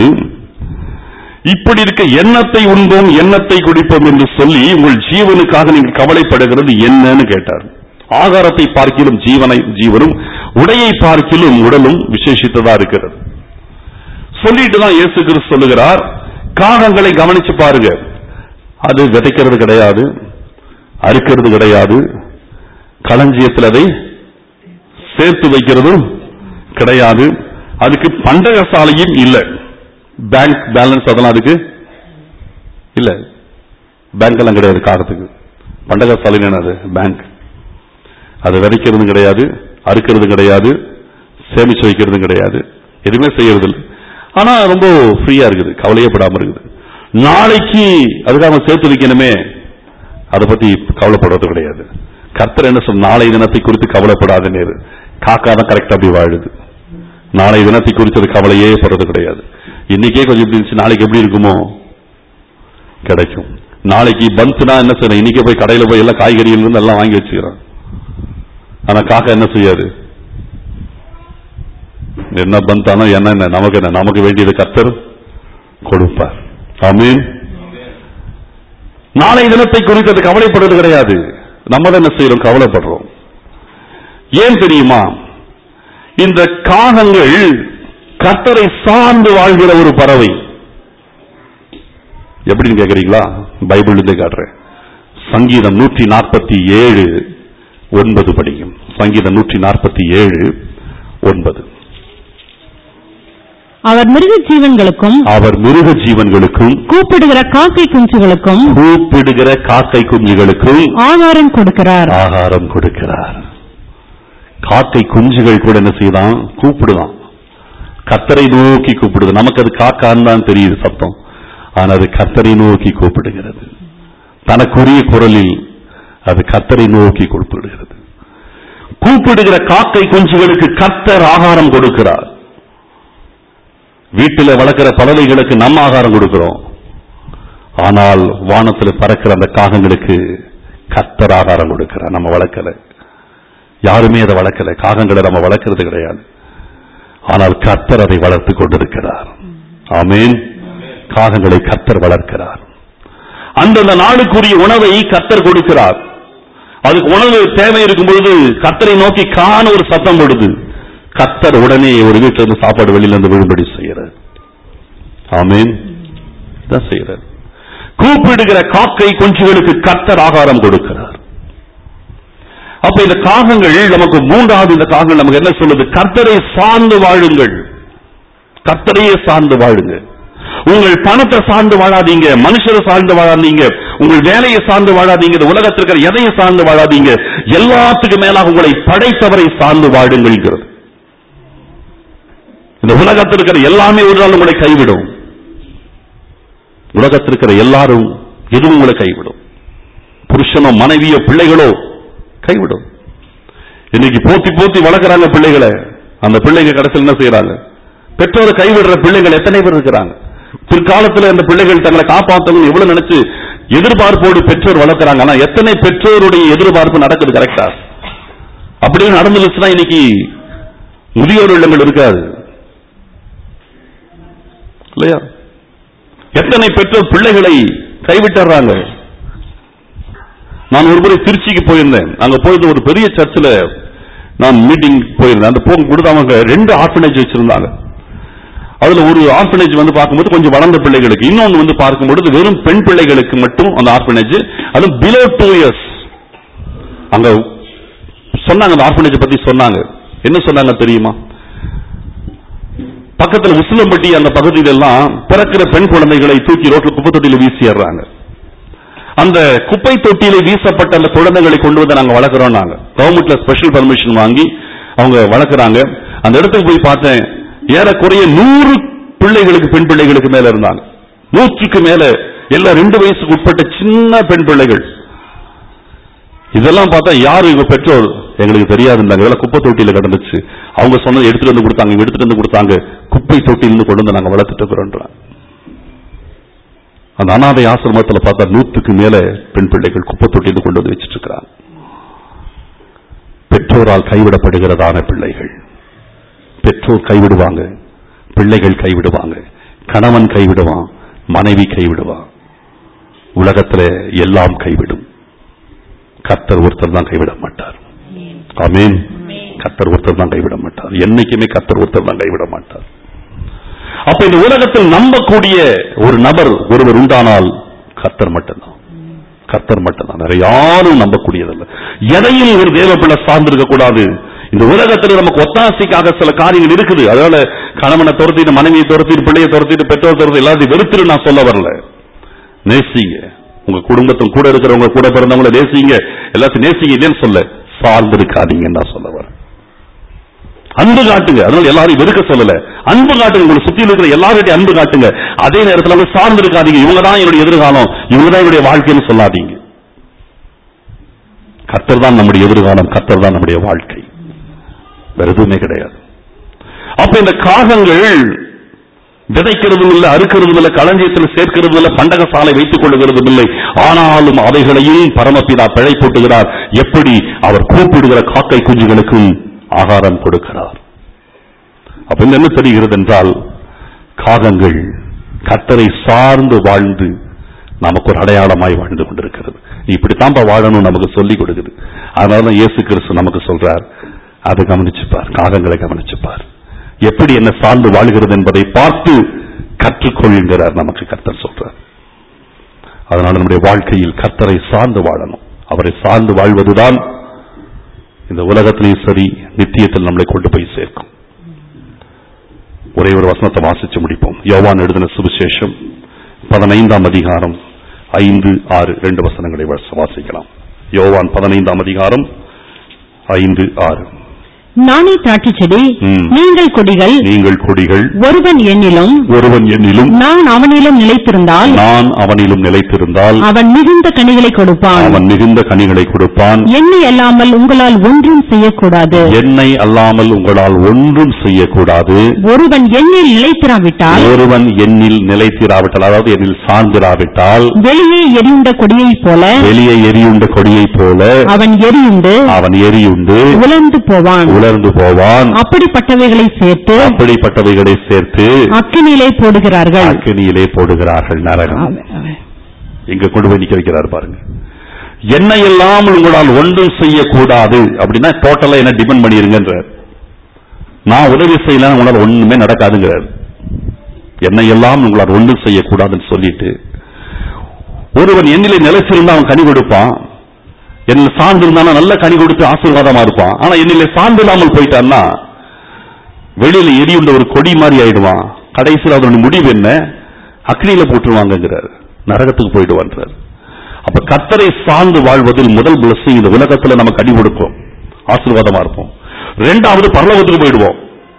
இப்படி இருக்க எண்ணத்தை உண்போம் எண்ணத்தை குடிப்போம் என்று சொல்லி உங்கள் ஜீவனுக்காக நீங்கள் கவலைப்படுகிறது என்னன்னு கேட்டார். ஆகாரத்தை பார்க்கிலும் ஜீவனை ஜீவனும் உடையை பார்க்கிலும் உடலும் விசேஷித்ததா இருக்கிறது சொல்லிட்டு தான் இயேசு கிறிஸ்து சொல்லுகிறார், காகங்களை கவனிச்சு பாருங்க. அது விதைக்கிறது கிடையாது, அறுக்கிறது கிடையாது, களஞ்சியத்தில் அதை சேர்த்து வைக்கிறதும் கிடையாது, அதுக்கு பண்டக சாலையும் இல்லை, பேங்க் பேலன்ஸ் அதெல்லாம் அதுக்கு இல்ல, பேங்க் எல்லாம் கிடையாது காகத்துக்கு. பண்டக சாலை என்னது? பேங்க். அது விதைக்கிறதும் கிடையாது, அறுக்கிறது கிடையாது, சேமிச்சு வைக்கிறதும் கிடையாது, எதுவுமே செய்யறது இல்லை. ஆனா ரொம்ப ஃப்ரீயா இருக்குது, கவலையப்படாம இருக்குது. நாளைக்கு அதுக்காக சேர்த்து வைக்கணுமே, அதை பத்தி கவலைப்படுறது கிடையாது. கர்த்தர் என்ன சொல்ல, நாளை தினத்தை குறித்து கவலைப்படாதுன்னு. காக்கா தான் கரெக்டா அப்படி வாழுது. நாளை தினத்தை குறித்து கவலையே படுறது கிடையாது. இன்னைக்கே கொஞ்சம் எப்படி இருந்துச்சு, நாளைக்கு எப்படி இருக்குமோ கிடைக்கும். நாளைக்கு பந்துனா என்ன செய்யணும், இன்னைக்கே போய் கடையில போய் எல்லாம் காய்கறிகள் இருந்து எல்லாம் வாங்கி வச்சுக்கிறோம். ஆனா காக்கா என்ன செய்யாது, என்ன பந்தானோ என்ன என்ன நமக்கு என்ன, நமக்கு வேண்டியது கர்த்தர் கொடுப்பார். ஆமென். நாளை தினத்தை குறித்து கவலைப்படுறது கிடையாது. நம்ம தான் என்ன செய்யறோம், கவலைப்படுறோம். ஏன் தெரியுமா? இந்த காகங்கள் கர்த்தரை சார்ந்து வாழ்கிற ஒரு பறவை. எப்படின்னு கேக்குறீங்களா? பைபிள் இருந்து காட்டுறேன். சங்கீதம் நூற்றி நாற்பத்தி ஏழு ஒன்பது படிக்கும். சங்கீதம் நூற்றி நாற்பத்தி ஏழு ஒன்பது. அவர் மிருக ஜீவன்களுக்கும் அவர் மிருக ஜீவன்களுக்கும் கூப்பிடுகிற காக்கை குஞ்சுகளுக்கும் கூப்பிடுகிற காக்கை குஞ்சுகளுக்கும் ஆகாரம் கொடுக்கிறார். ஆகாரம் கொடுக்கிறார். காக்கை குஞ்சுகள் கூட என்ன செய்தான்? கூப்பிடுதான். கர்த்தரை நோக்கி கூப்பிடுது. நமக்கு அது காக்கான்னு தான் தெரியுது சத்தம். ஆனால் அது கர்த்தரை நோக்கி கூப்பிடுகிறது. தனக்குரிய குரலில் அது கர்த்தரை நோக்கி கூப்பிடுகிறது. கூப்பிடுகிற காக்கை குஞ்சுகளுக்கு கர்த்தர் ஆகாரம் கொடுக்கிறார். வீட்டில் வளர்க்கிற பறவைகளுக்கு நம்ம ஆகாரம் கொடுக்கிறோம். ஆனால் வானத்தில் பறக்கிற அந்த காகங்களுக்கு கர்த்தர் ஆகாரம் கொடுக்கிறார். நம்ம வளர்க்கல, யாருமே அதை வளர்க்கல. காகங்களை நம்ம வளர்க்கிறது கிடையாது. ஆனால் கர்த்தர் அதை வளர்த்து கொண்டிருக்கிறார். ஆமென். காகங்களை கர்த்தர் வளர்க்கிறார். அந்தந்த நாளுக்குரிய உணவை கர்த்தர் கொடுக்கிறார். அதுக்கு உணவு தேவை இருக்கும் பொழுது கர்த்தரை நோக்கி காண ஒரு சத்தம் கொடுது. கர்த்தர் உடனே ஒரு வீட்டில இருந்து சாப்பாடு வெளியில இருந்து விழும்படி செய்யறார். ஆமென். தான் செய்யறார். கூப்பிடுகிற காக்கை குஞ்சுகளுக்கு கர்த்தர் ஆகாரம் கொடுக்கிறார். அப்ப இந்த காகங்கள் நமக்கு மூன்றாவது, இந்த காகங்கள் நமக்கு என்ன சொல்லுது? கர்த்தரை சார்ந்து வாழுங்கள். கர்த்தரையே சார்ந்து வாழுங்க. உங்கள் பணத்தை சார்ந்து வாழாதீங்க, மனுஷரை சார்ந்து வாழாதீங்க, உங்கள் வேலையை சார்ந்து வாழாதீங்க, இந்த உலகத்தில் இருக்கிற எதையும் சார்ந்து வாழாதீங்க. எல்லாத்துக்கும் மேலாக உங்களை படைத்தவரை சார்ந்து வாழுங்கள். இந்த உலகத்தில் இருக்கிற எல்லாமே ஒரு நாள் உங்களை கைவிடும். உலகத்தில் இருக்கிற எல்லாரும் எதுவும் உங்களை கைவிடும். புருஷனோ மனைவியோ பிள்ளைகளோ கைவிடும். இன்னைக்கு போத்தி போத்தி வளர்க்கிறாங்க பிள்ளைகளை. அந்த பிள்ளைங்க கடைசியில் என்ன செய்யறாங்க? பெற்றோரை கைவிடுற பிள்ளைகள் எத்தனை பேர் இருக்கிறாங்க? பிற்காலத்தில் அந்த பிள்ளைகள் தங்களை காப்பாற்றணும் எவ்வளவு நினைச்சு எதிர்பார்ப்போடு பெற்றோர் வளர்க்கிறாங்க. ஆனா எத்தனை பெற்றோருடைய எதிர்பார்ப்பு நடக்குது கரெக்டா? அப்படியே நடந்துச்சுன்னா இன்னைக்கு முதியோர் இல்லங்கள் இருக்காது இல்லையா? எத்தனை பெற்றோர் பிள்ளைகளை கைவிட்டுறாங்க. நான் ஒரு முறை திருச்சிக்கு போயிருந்தேன். அங்க போயிட்டு ஒரு பெரிய சர்ச்சில் நான் மீட்டிங் போயிருந்தேன். அந்த போகும் கொடுத்து அவங்க ரெண்டு ஆர்ஃபனேஜ் வச்சிருந்தாங்க. அதுல ஒரு ஆர்ஃபனேஜ் வந்து பார்க்கும்போது கொஞ்சம் வளர்ந்த பிள்ளைகளுக்கு, இன்னொன்று வந்து பார்க்கும்போது வெறும் பெண் பிள்ளைகளுக்கு மட்டும் அந்த ஆர்ஃபனேஜ், அதுவும் பிலோ டூ இயர்ஸ். அங்க சொன்னாங்க, அந்த ஆர்ஃபனேஜ் பத்தி சொன்னாங்க. என்ன சொன்னாங்க தெரியுமா? பக்கத்தில் உசிலம்பட்டி அந்த பகுதியில எல்லாம் பிறக்கிற பெண் குழந்தைகளை தூக்கி ரோட்ல குப்பை தொட்டியில வீசிடுறாங்க. அந்த குப்பை தொட்டியில வீசப்பட்ட அந்த குழந்தைகளை கொண்டு வந்து நாங்க வளர்க்கிறோம். நாங்க கவர்மெண்ட்ல ஸ்பெஷல் பர்மிஷன் வாங்கி அவங்க வளர்க்குறாங்க. அந்த இடத்துக்கு போய் பார்த்தேன், ஏறக்குறைய நூறு பிள்ளைகளுக்கு, பெண் பிள்ளைகளுக்கு மேல இருந்தாங்க. நூற்றுக்கு மேல எல்லாம் ரெண்டு வயசுக்கு உட்பட்ட சின்ன பெண் பிள்ளைகள். இதெல்லாம் பார்த்தா யாரு இவங்க பெற்றோர் எங்களுக்கு தெரியாது. இதெல்லாம் குப்பை தொட்டியில கிடந்துச்சு. அவங்க சொன்னதை எடுத்துட்டு வந்து கொடுத்தாங்க, எடுத்துட்டு வந்து கொடுத்தாங்க. குப்பை தொட்டியிலிருந்து கொண்டு வந்து நாங்க வளர்த்துட்டு இருக்கிறோம். அந்த அனாதை ஆசிரமத்தில் பார்த்தா நூற்றுக்கு மேல பெண் பிள்ளைகள் குப்பை தொட்டியிலிருந்து கொண்டு வந்து வச்சிட்டு இருக்கிறாங்க. பெற்றோரால் கைவிடப்படுகிறதான பிள்ளைகள். பெற்றோர் கைவிடுவாங்க, பிள்ளைகள் கைவிடுவாங்க, கணவன் கைவிடுவான், மனைவி கைவிடுவான். உலகத்தில் எல்லாம் கைவிடும். கர்த்தர் ஒருத்தர் தான் கைவிட மாட்டார். ஆமென். கர்த்தர் ஒருத்தர் தான் கைவிட மாட்டார். என்னைக்குமே கர்த்தர் ஒருத்தர் தான் கைவிட மாட்டார். அப்ப இந்த உலகத்தில் நம்பக்கூடிய ஒரு நபர் ஒருவர் உண்டானால் கர்த்தர் மட்டும்தான். கர்த்தர் மட்டும்தான். வேற யாரும் நம்பக்கூடியதல்ல. எதையும் ஒரு தேவ பிள்ளை சார்ந்திருக்க கூடாது. இந்த உலகத்தில் நமக்கு ஒத்தாசைக்காக சில காரியங்கள் இருக்குது. அதனால கணவனை துரத்திட்டு, மனைவியை துரத்திட்டு, பிள்ளையை துரத்திட்டு, பெற்றோர் துரத்தி எல்லாத்தையும் வெறுத்துட்டு நான் சொல்ல வரல. நேசிங்க. உங்க குடும்பத்தில் கூட இருக்கிறவங்க, கூட பிறந்தவங்களை நேசிங்க. எல்லாத்தையும் நேசிங்க இல்லைன்னு சொல்ல, சார்ந்திருக்காதீங்கன்னு நான் சொல்ல வரேன். அன்பு காட்டுங்க. அதனால எல்லாரும் வெறுக்க சொல்லல. அன்பு காட்டுங்க. உங்களை சுத்தி இருக்கிற எல்லார்கிட்டையும் அன்பு காட்டுங்க. அதே நேரத்தில் அவங்க சார்ந்திருக்காதீங்க. இவங்க தான் என்னுடைய எதிர்காலம், இவங்க தான் என்னுடைய வாழ்க்கைன்னு சொல்லாதீங்க. கர்த்தர் தான் நம்முடைய எதிர்காலம், கர்த்தர் தான் நம்முடைய வாழ்க்கை, வேற எதுவுமே கிடையாது. அப்ப இந்த காகங்கள் விதைக்கிறதும் இல்லை, அறுக்கிறதும் இல்லை, களஞ்சியத்தில் சேர்க்கிறதும் இல்லை, பண்டக சாலை வைத்துக் கொள்ளுகிறதும் இல்லை. ஆனாலும் அவைகளையும் பரமபிதா பிழை போட்டுகிறார். எப்படி? அவர் கூப்பிடுகிற காக்கை குஞ்சுகளுக்கும் ஆகாரம் கொடுக்கிறார். அப்ப என்ன தெரிகிறது என்றால், காகங்கள் கர்த்தரை சார்ந்து வாழ்ந்து நமக்கு ஒரு அடையாளமாய் வாழ்ந்து கொண்டிருக்கிறது. இப்படித்தான் வாழணும் நமக்கு சொல்லிக் கொடுக்குது. அதனால இயேசு கிறிஸ்து நமக்கு சொல்றார், அதை கவனிச்சுப்பார், காகங்களை கவனிச்சுப்பார். எப்படி என்ன சார்ந்து வாழ்கிறது என்பதை பார்த்து கற்றுக்கொள்கிறார் நமக்கு கர்த்தர் சொல்றார். அதனால நம்முடைய வாழ்க்கையில் கர்த்தரை சார்ந்து வாழணும். அவரை சார்ந்து வாழ்வதுதான் இந்த உலகத்திலேயும் சரி, நித்தியத்தில் நம்மளை கொண்டு போய் சேர்க்கும். ஒரே ஒரு வசனத்தை வாசிச்சு முடிப்போம். யோவான் எழுதின சுவிசேஷம் பதினைந்தாம் அதிகாரம் ஐந்து ஆறு ரெண்டு வசனங்களை வாசிக்கலாம். யோவான் பதினைந்தாம் அதிகாரம் ஐந்து ஆறு. நானே திராட்சை செடி, நீங்கள் கொடிகள். நீங்கள் கொடிகள். ஒருவன் என்னிலும் ஒருவன் என்னிலும் நான் அவனிலும் நிலைத்திருந்தால் நான் அவனிலும் நிலைத்திருந்தால் அவன் மிகுந்த கனிகளை கொடுப்பான். அவன் மிகுந்த கனிகளை கொடுப்பான். என்னை அல்லாமல் உங்களால் ஒன்றும் செய்யக்கூடாது. என்னை அல்லாமல் உங்களால் ஒன்றும் செய்யக்கூடாது. ஒருவன் என்னில் நிலைத்திராவிட்டால் ஒருவன் என்னில் நிலைத்திராவிட்டால் அதாவது என்னில் சார்ந்திராவிட்டால் வெளியே எரியுண்ட கொடியைப் போல வெளியே எரியுண்ட கொடியைப் போல அவன் எரியுண்டு அவன் எரியுண்டு உலர்ந்து போவான் உலர்ந்து போவான். அப்படிப்பட்டவைகளை சேர்த்து அப்படிப்பட்டவைகளை சேர்த்து அக்கினியிலே போடுகிறார்கள் அக்கினியிலே போடுகிறார்கள் நரகம். இங்க கொண்டு போய் நிக்க வைக்கிறார் பாருங்க. என்னை எல்லாம் உங்களால் ஒன்றும் செய்யக்கூடாது அப்படின்னா டோட்டலா என்ன டிபெண்ட் பண்ணிருங்கன்றார். நான் உதவி செய்யலாம் உங்களால் ஒண்ணுமே நடக்காதுங்கிறார். என்னை எல்லாம் உங்களால் ஒன்றும் செய்யக்கூடாதுன்னு சொல்லிட்டு ஒருவன் என்னிலே நிலைச்சிருந்தா அவன் கனி கொடுப்பான். என்ன சார்ந்து இருந்தானா நல்ல கனி கொடுத்து ஆசீர்வாதமா இருப்பான். ஆனா என்னிலே சார்ந்து இல்லாமல் போயிட்டான்னா வெளியில எரியுண்ட ஒரு கொடி மாதிரி ஆயிடுவான். கடைசியில் அதனுடைய முடிவு என்ன? அக்னியில போட்டுருவாங்கிறார், நரகத்துக்கு போயிடுவான்றார். அப்ப கர்த்தரை சார்ந்து வாழ்வதில் முதல் பிளஸிங் இந்த உலகத்துல நம்ம கனி கொடுப்போம், ஆசீர்வாதமா இருப்போம். இரண்டாவது பரலோகத்துக்கு போயிடுவோம்.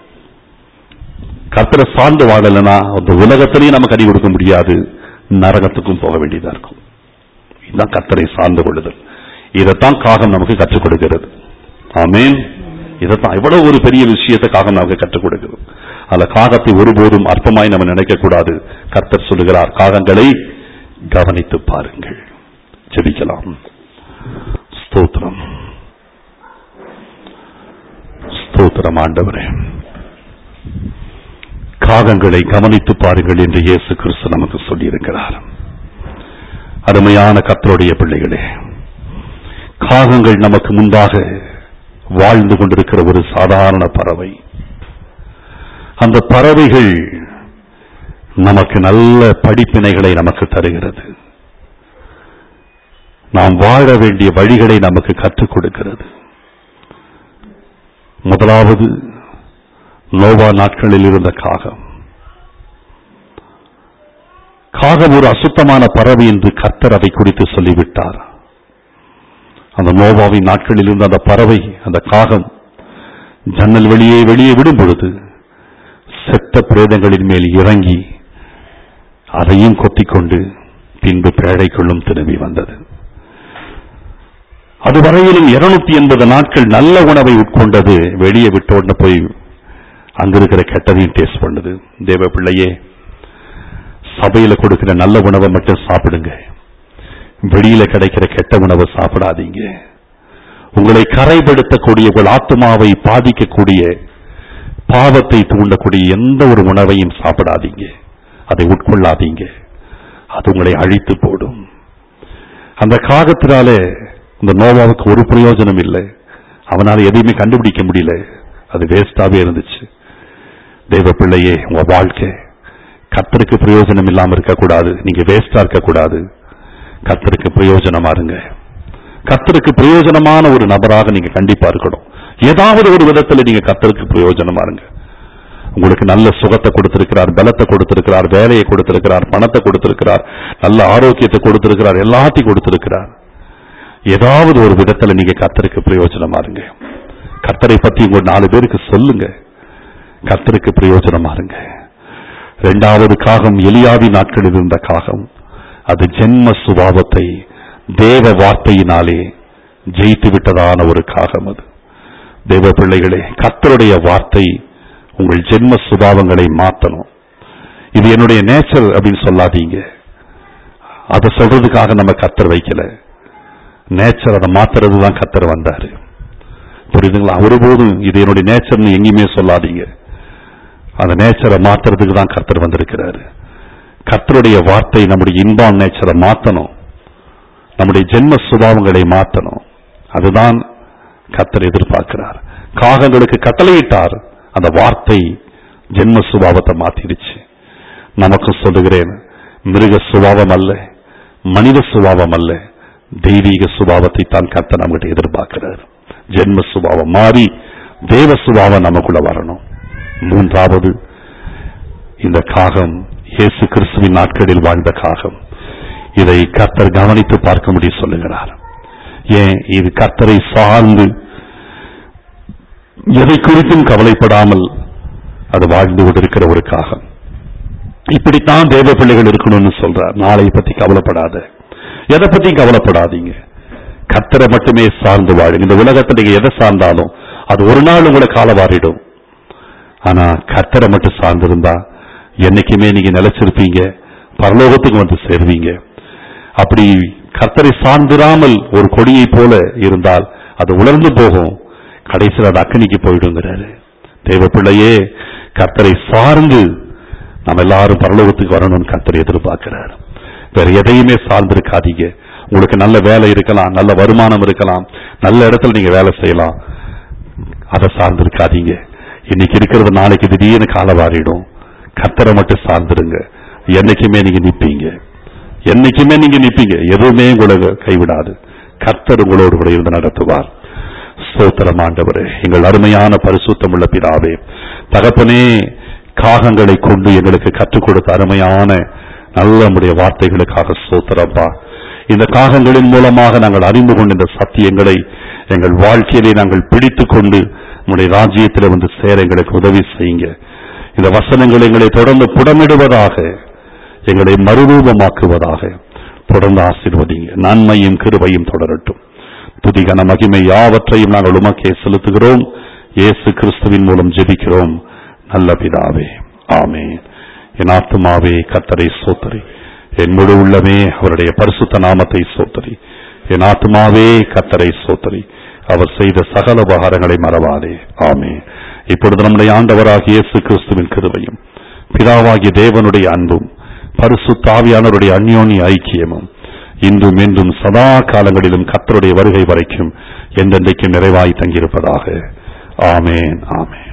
கர்த்தரை சார்ந்து வாழலைன்னா அந்த உலகத்திலையும் நம்ம கனி கொடுக்க முடியாது, நரகத்துக்கும் போக வேண்டியதா இருக்கும். இதுதான் கர்த்தரை சார்ந்து கொள்ளுதல். இதைத்தான் காகம் நமக்கு கற்றுக் கொடுக்கிறது. ஆமேன். இதைத்தான் இவ்வளவு ஒரு பெரிய விஷயத்தை காகம் நமக்கு கற்றுக் கொடுக்கிறது. அந்த காகத்தை ஒருபோதும் அற்பமாய் நம்ம நினைக்க கூடாது. கர்த்தர் சொல்லுகிறார், காகங்களை கவனித்து பாருங்கள். ஜெபிக்கலாம். ஸ்தோத்திரம், ஸ்தோத்திரம் ஆண்டவரே. காகங்களை கவனித்து பாருங்கள் என்று இயேசு கிறிஸ்து நமக்கு சொல்லியிருக்கிறார். அருமையான கர்த்தருடைய பிள்ளைகளே, காகங்கள் நமக்கு முன்பாக வாழ்ந்து கொண்டிருக்கிற ஒரு சாதாரண பறவை. அந்த பறவைகள் நமக்கு நல்ல படிப்பினைகளை நமக்கு தருகிறது. நாம் வாழ வேண்டிய வழிகளை நமக்கு கற்றுக் கொடுக்கிறது. முதலாவது நோவா நாட்களில் இருந்த காகம். காகம் ஒரு அசுத்தமான பறவை என்று கர்த்தர் அதை குறித்து சொல்லிவிட்டார். அந்த நோவாவின் நாட்களில் இருந்த அந்த பறவை, அந்த காகம் ஜன்னல் வெளியே வெளியே விடும் பொழுது செத்த பிரேதங்களின் மேல் இறங்கி அதையும் கொத்திக்கொண்டு பின்பு பேழைக்குள்ளும் திரும்பி வந்தது. அதுவரையிலும் இருநூத்தி எண்பது நாட்கள் நல்ல உணவை உட்கொண்டது. வெளியே விட்டோன்னு போய் அங்கிருக்கிற கெட்டதையும் டேஸ்ட் பண்ணுது. தேவ பிள்ளையே, சபையில கொடுக்கிற நல்ல உணவை மட்டும் சாப்பிடுங்க, வெளியில கிடைக்கிற கெட்ட உணவை சாப்பிடாதீங்க. உங்களை கரைப்படுத்தக்கூடிய, உங்கள் ஆத்மாவை பாதிக்கக்கூடிய, பாவத்தை தூண்டக்கூடிய எந்த ஒரு உணவையும் சாப்பிடாதீங்க, அதை உட்கொள்ளாதீங்க. அது உங்களை அழித்து போடும். அந்த காகத்தினால இந்த நோவாவுக்கு ஒரு பிரயோஜனம் இல்லை. அவனால் எதையுமே கண்டுபிடிக்க முடியல. அது வேஸ்டாவே இருந்துச்சு. தேவ பிள்ளையே, உங்க வாழ்க்கை கர்த்தருக்கு பிரயோஜனம் இல்லாம இருக்கக்கூடாது. நீங்க வேஸ்டா இருக்கக்கூடாது. கர்த்தருக்கு பிரயோஜனமா இருங்க. கர்த்தருக்கு பிரயோஜனமான ஒரு நபராக நீங்க கண்டிப்பா இருக்கணும். ஏதாவது ஒரு விதத்துல நீங்க கர்த்தருக்கு பிரயோஜனமா இருங்க. உங்களுக்கு நல்ல சுகத்தை கொடுத்திருக்கிறார், பலத்தை கொடுத்திருக்கிறார், வேலையை கொடுத்திருக்கிறார், பணத்தை கொடுத்திருக்கிறார், நல்ல ஆரோக்கியத்தை கொடுத்திருக்கிறார், எல்லாத்தையும் கொடுத்திருக்கிறார். ஏதாவது ஒரு விதத்துல நீங்க கர்த்தருக்கு பிரயோஜனமா இருங்க. கர்த்தரை பத்தி உங்க நாலு பேருக்கு சொல்லுங்க. கர்த்தருக்கு பிரயோஜனமா இருங்க. இரண்டாவது காகம் எலியாவி நாட்களில் இருந்த காகம். அது ஜென்ம சுபாவத்தை தேவ வார்த்தையினாலே ஜெயித்து விட்டதான ஒரு காகம். அது தேவ பிள்ளைகளே, கர்த்தருடைய வார்த்தை உங்கள் ஜென்ம சுபாவங்களை மாற்றணும். இது என்னுடைய நேச்சர் அப்படின்னு சொல்லாதீங்க. அதை சொல்றதுக்காக நம்ம கர்த்தர் வைக்கல. நேச்சர் அதை மாத்துறது தான் கர்த்தர் வந்தாரு. புரியுதுங்களா? ஒருபோதும் இது என்னுடைய நேச்சர்னு எங்கேயுமே சொல்லாதீங்க. அந்த நேச்சரை மாத்துறதுக்கு தான் கர்த்தர் வந்திருக்கிறாரு. கர்த்தருடைய வார்த்தை நம்முடைய இன்பான் நேச்சரை மாற்றணும், நம்முடைய ஜென்ம சுபாவங்களை மாற்றணும். அதுதான் கர்த்தர் எதிர்பார்க்கிறார். காகங்களுக்கு கட்டளையிட்டார். அந்த வார்த்தை ஜென்ம சுபாவத்தை மாத்திடுச்சு. நமக்கு சொல்லுகிறேன், மிருக சுபாவம் அல்ல, மனித சுபாவம் அல்ல, தெய்வீக சுபாவத்தை தான் கர்த்தர் நம்மகிட்ட எதிர்பார்க்கிறார். ஜென்ம சுபாவம் மாறி தேவ சுபாவம் நமக்குள்ள வரணும். மூன்றாவது, இந்த காகம் இயேசு கிறிஸ்துவின் நாட்களில் வாழ்ந்த காகம். இதை கர்த்தர் கவனித்து பார்க்க முடியும் சொல்லுகிறார். ஏன் இது கர்த்தரை சார்ந்து எதை குறித்தும் கவலைப்படாமல் அது வாழ்ந்து கொண்டிருக்கிற ஒரு காகம். இப்படித்தான் தேவ பிள்ளைகள் இருக்கணும்னு சொல்றார். நாளை பத்தி கவலைப்படாத, எதை பத்தி கவலைப்படாதீங்க, கர்த்தரை மட்டுமே சார்ந்து வாழுங்க. இந்த உலகத்தில் நீங்க எதை சார்ந்தாலும் அது ஒரு நாள் உங்களை காலவாரிடும். ஆனா கர்த்தரை மட்டும் சார்ந்திருந்தா என்னைக்குமே நீங்க நிலைச்சிருப்பீங்க, பரலோகத்துக்கு வந்து சேர்வீங்க. அப்படி கர்த்தரை சார்ந்திராமல் ஒரு கொடியை போல இருந்தால் அது உலர்ந்து போகும், கடைசியில் அது அக்கினிக்கு போயிடுங்கிறாரு. தேவ பிள்ளையே, கர்த்தரை சார்ந்து நம்ம எல்லாரும் பரலோகத்துக்கு வரணும்னு கர்த்தரை எதிர்பார்க்கிறார். வேற எதையுமே சார்ந்திருக்காதீங்க. உங்களுக்கு நல்ல வேலை இருக்கலாம், நல்ல வருமானம் இருக்கலாம், நல்ல இடத்துல நீங்க வேலை செய்யலாம், அதை சார்ந்திருக்காதீங்க. இன்னைக்கு இருக்கிறது நாளைக்கு திடீர்னு காலவாரிடும். கர்த்தரை மட்டும் சார்ந்துருங்க, என்னைக்குமே நீங்க நிப்பீங்க, என்னைக்குமே நீங்க நிப்பீங்க. எதுவுமே உங்களை கைவிடாது. கர்த்தர் உங்களோடு கூட இருந்து நடத்துவார். ஸ்தோத்திரம் ஆண்டவரே, எங்கள் அருமையான பரிசுத்தம் உள்ள பிதாவே, தகப்பனே, காகங்களை கொண்டு எங்களுக்கு கற்றுக் கொடுத்த அருமையான நல்ல நம்முடைய வார்த்தைகளுக்காக ஸ்தோத்திரப்பா. இந்த காகங்களின் மூலமாக நாங்கள் அறிந்து கொண்ட இந்த சத்தியங்களை எங்கள் வாழ்க்கையிலே நாங்கள் பிடித்துக் கொண்டு நம்முடைய ராஜ்யத்தில் வந்து சேர எங்களுக்கு உதவி செய்யுங்க. இந்த வசனங்கள் எங்களை தொடர்ந்து புடமிடுவதாக, எங்களை மறுரூபமாக்குவதாக தொடர்ந்து ஆசீர்வதிங்க. நன்மையும் கிருபையும் தொடரட்டும். துதிகன மகிமை யாவற்றையும் நாங்கள் உமக்கே செலுத்துகிறோம். இயேசு கிறிஸ்துவின் மூலம் ஜெபிக்கிறோம் நல்ல பிதாவே, ஆமென். என் ஆத்துமாவே கர்த்தரை ஸ்தோத்திரி, என் முழு உள்ளமே அவருடைய பரிசுத்த நாமத்தை ஸ்தோத்திரி. என் ஆத்துமாவே கர்த்தரை ஸ்தோத்திரி, அவர் செய்த சகல உபகாரங்களை மறவாதே. ஆமென். இப்பொழுது நம்முடைய ஆண்டவராகிய இயேசு கிறிஸ்துவின் கிருபையும் பிதாவாகிய தேவனுடைய அன்பும் பரிசுத்த ஆவியானவருடைய அந்யோன்ய ஐக்கியமும் இன்றும் என்றும் சதா காலங்களிலும் கர்த்தருடைய வருகை வரைக்கும் என்றென்றைக்கும் நிறைவாய் தங்கியிருப்பதாக. ஆமென், ஆமென்.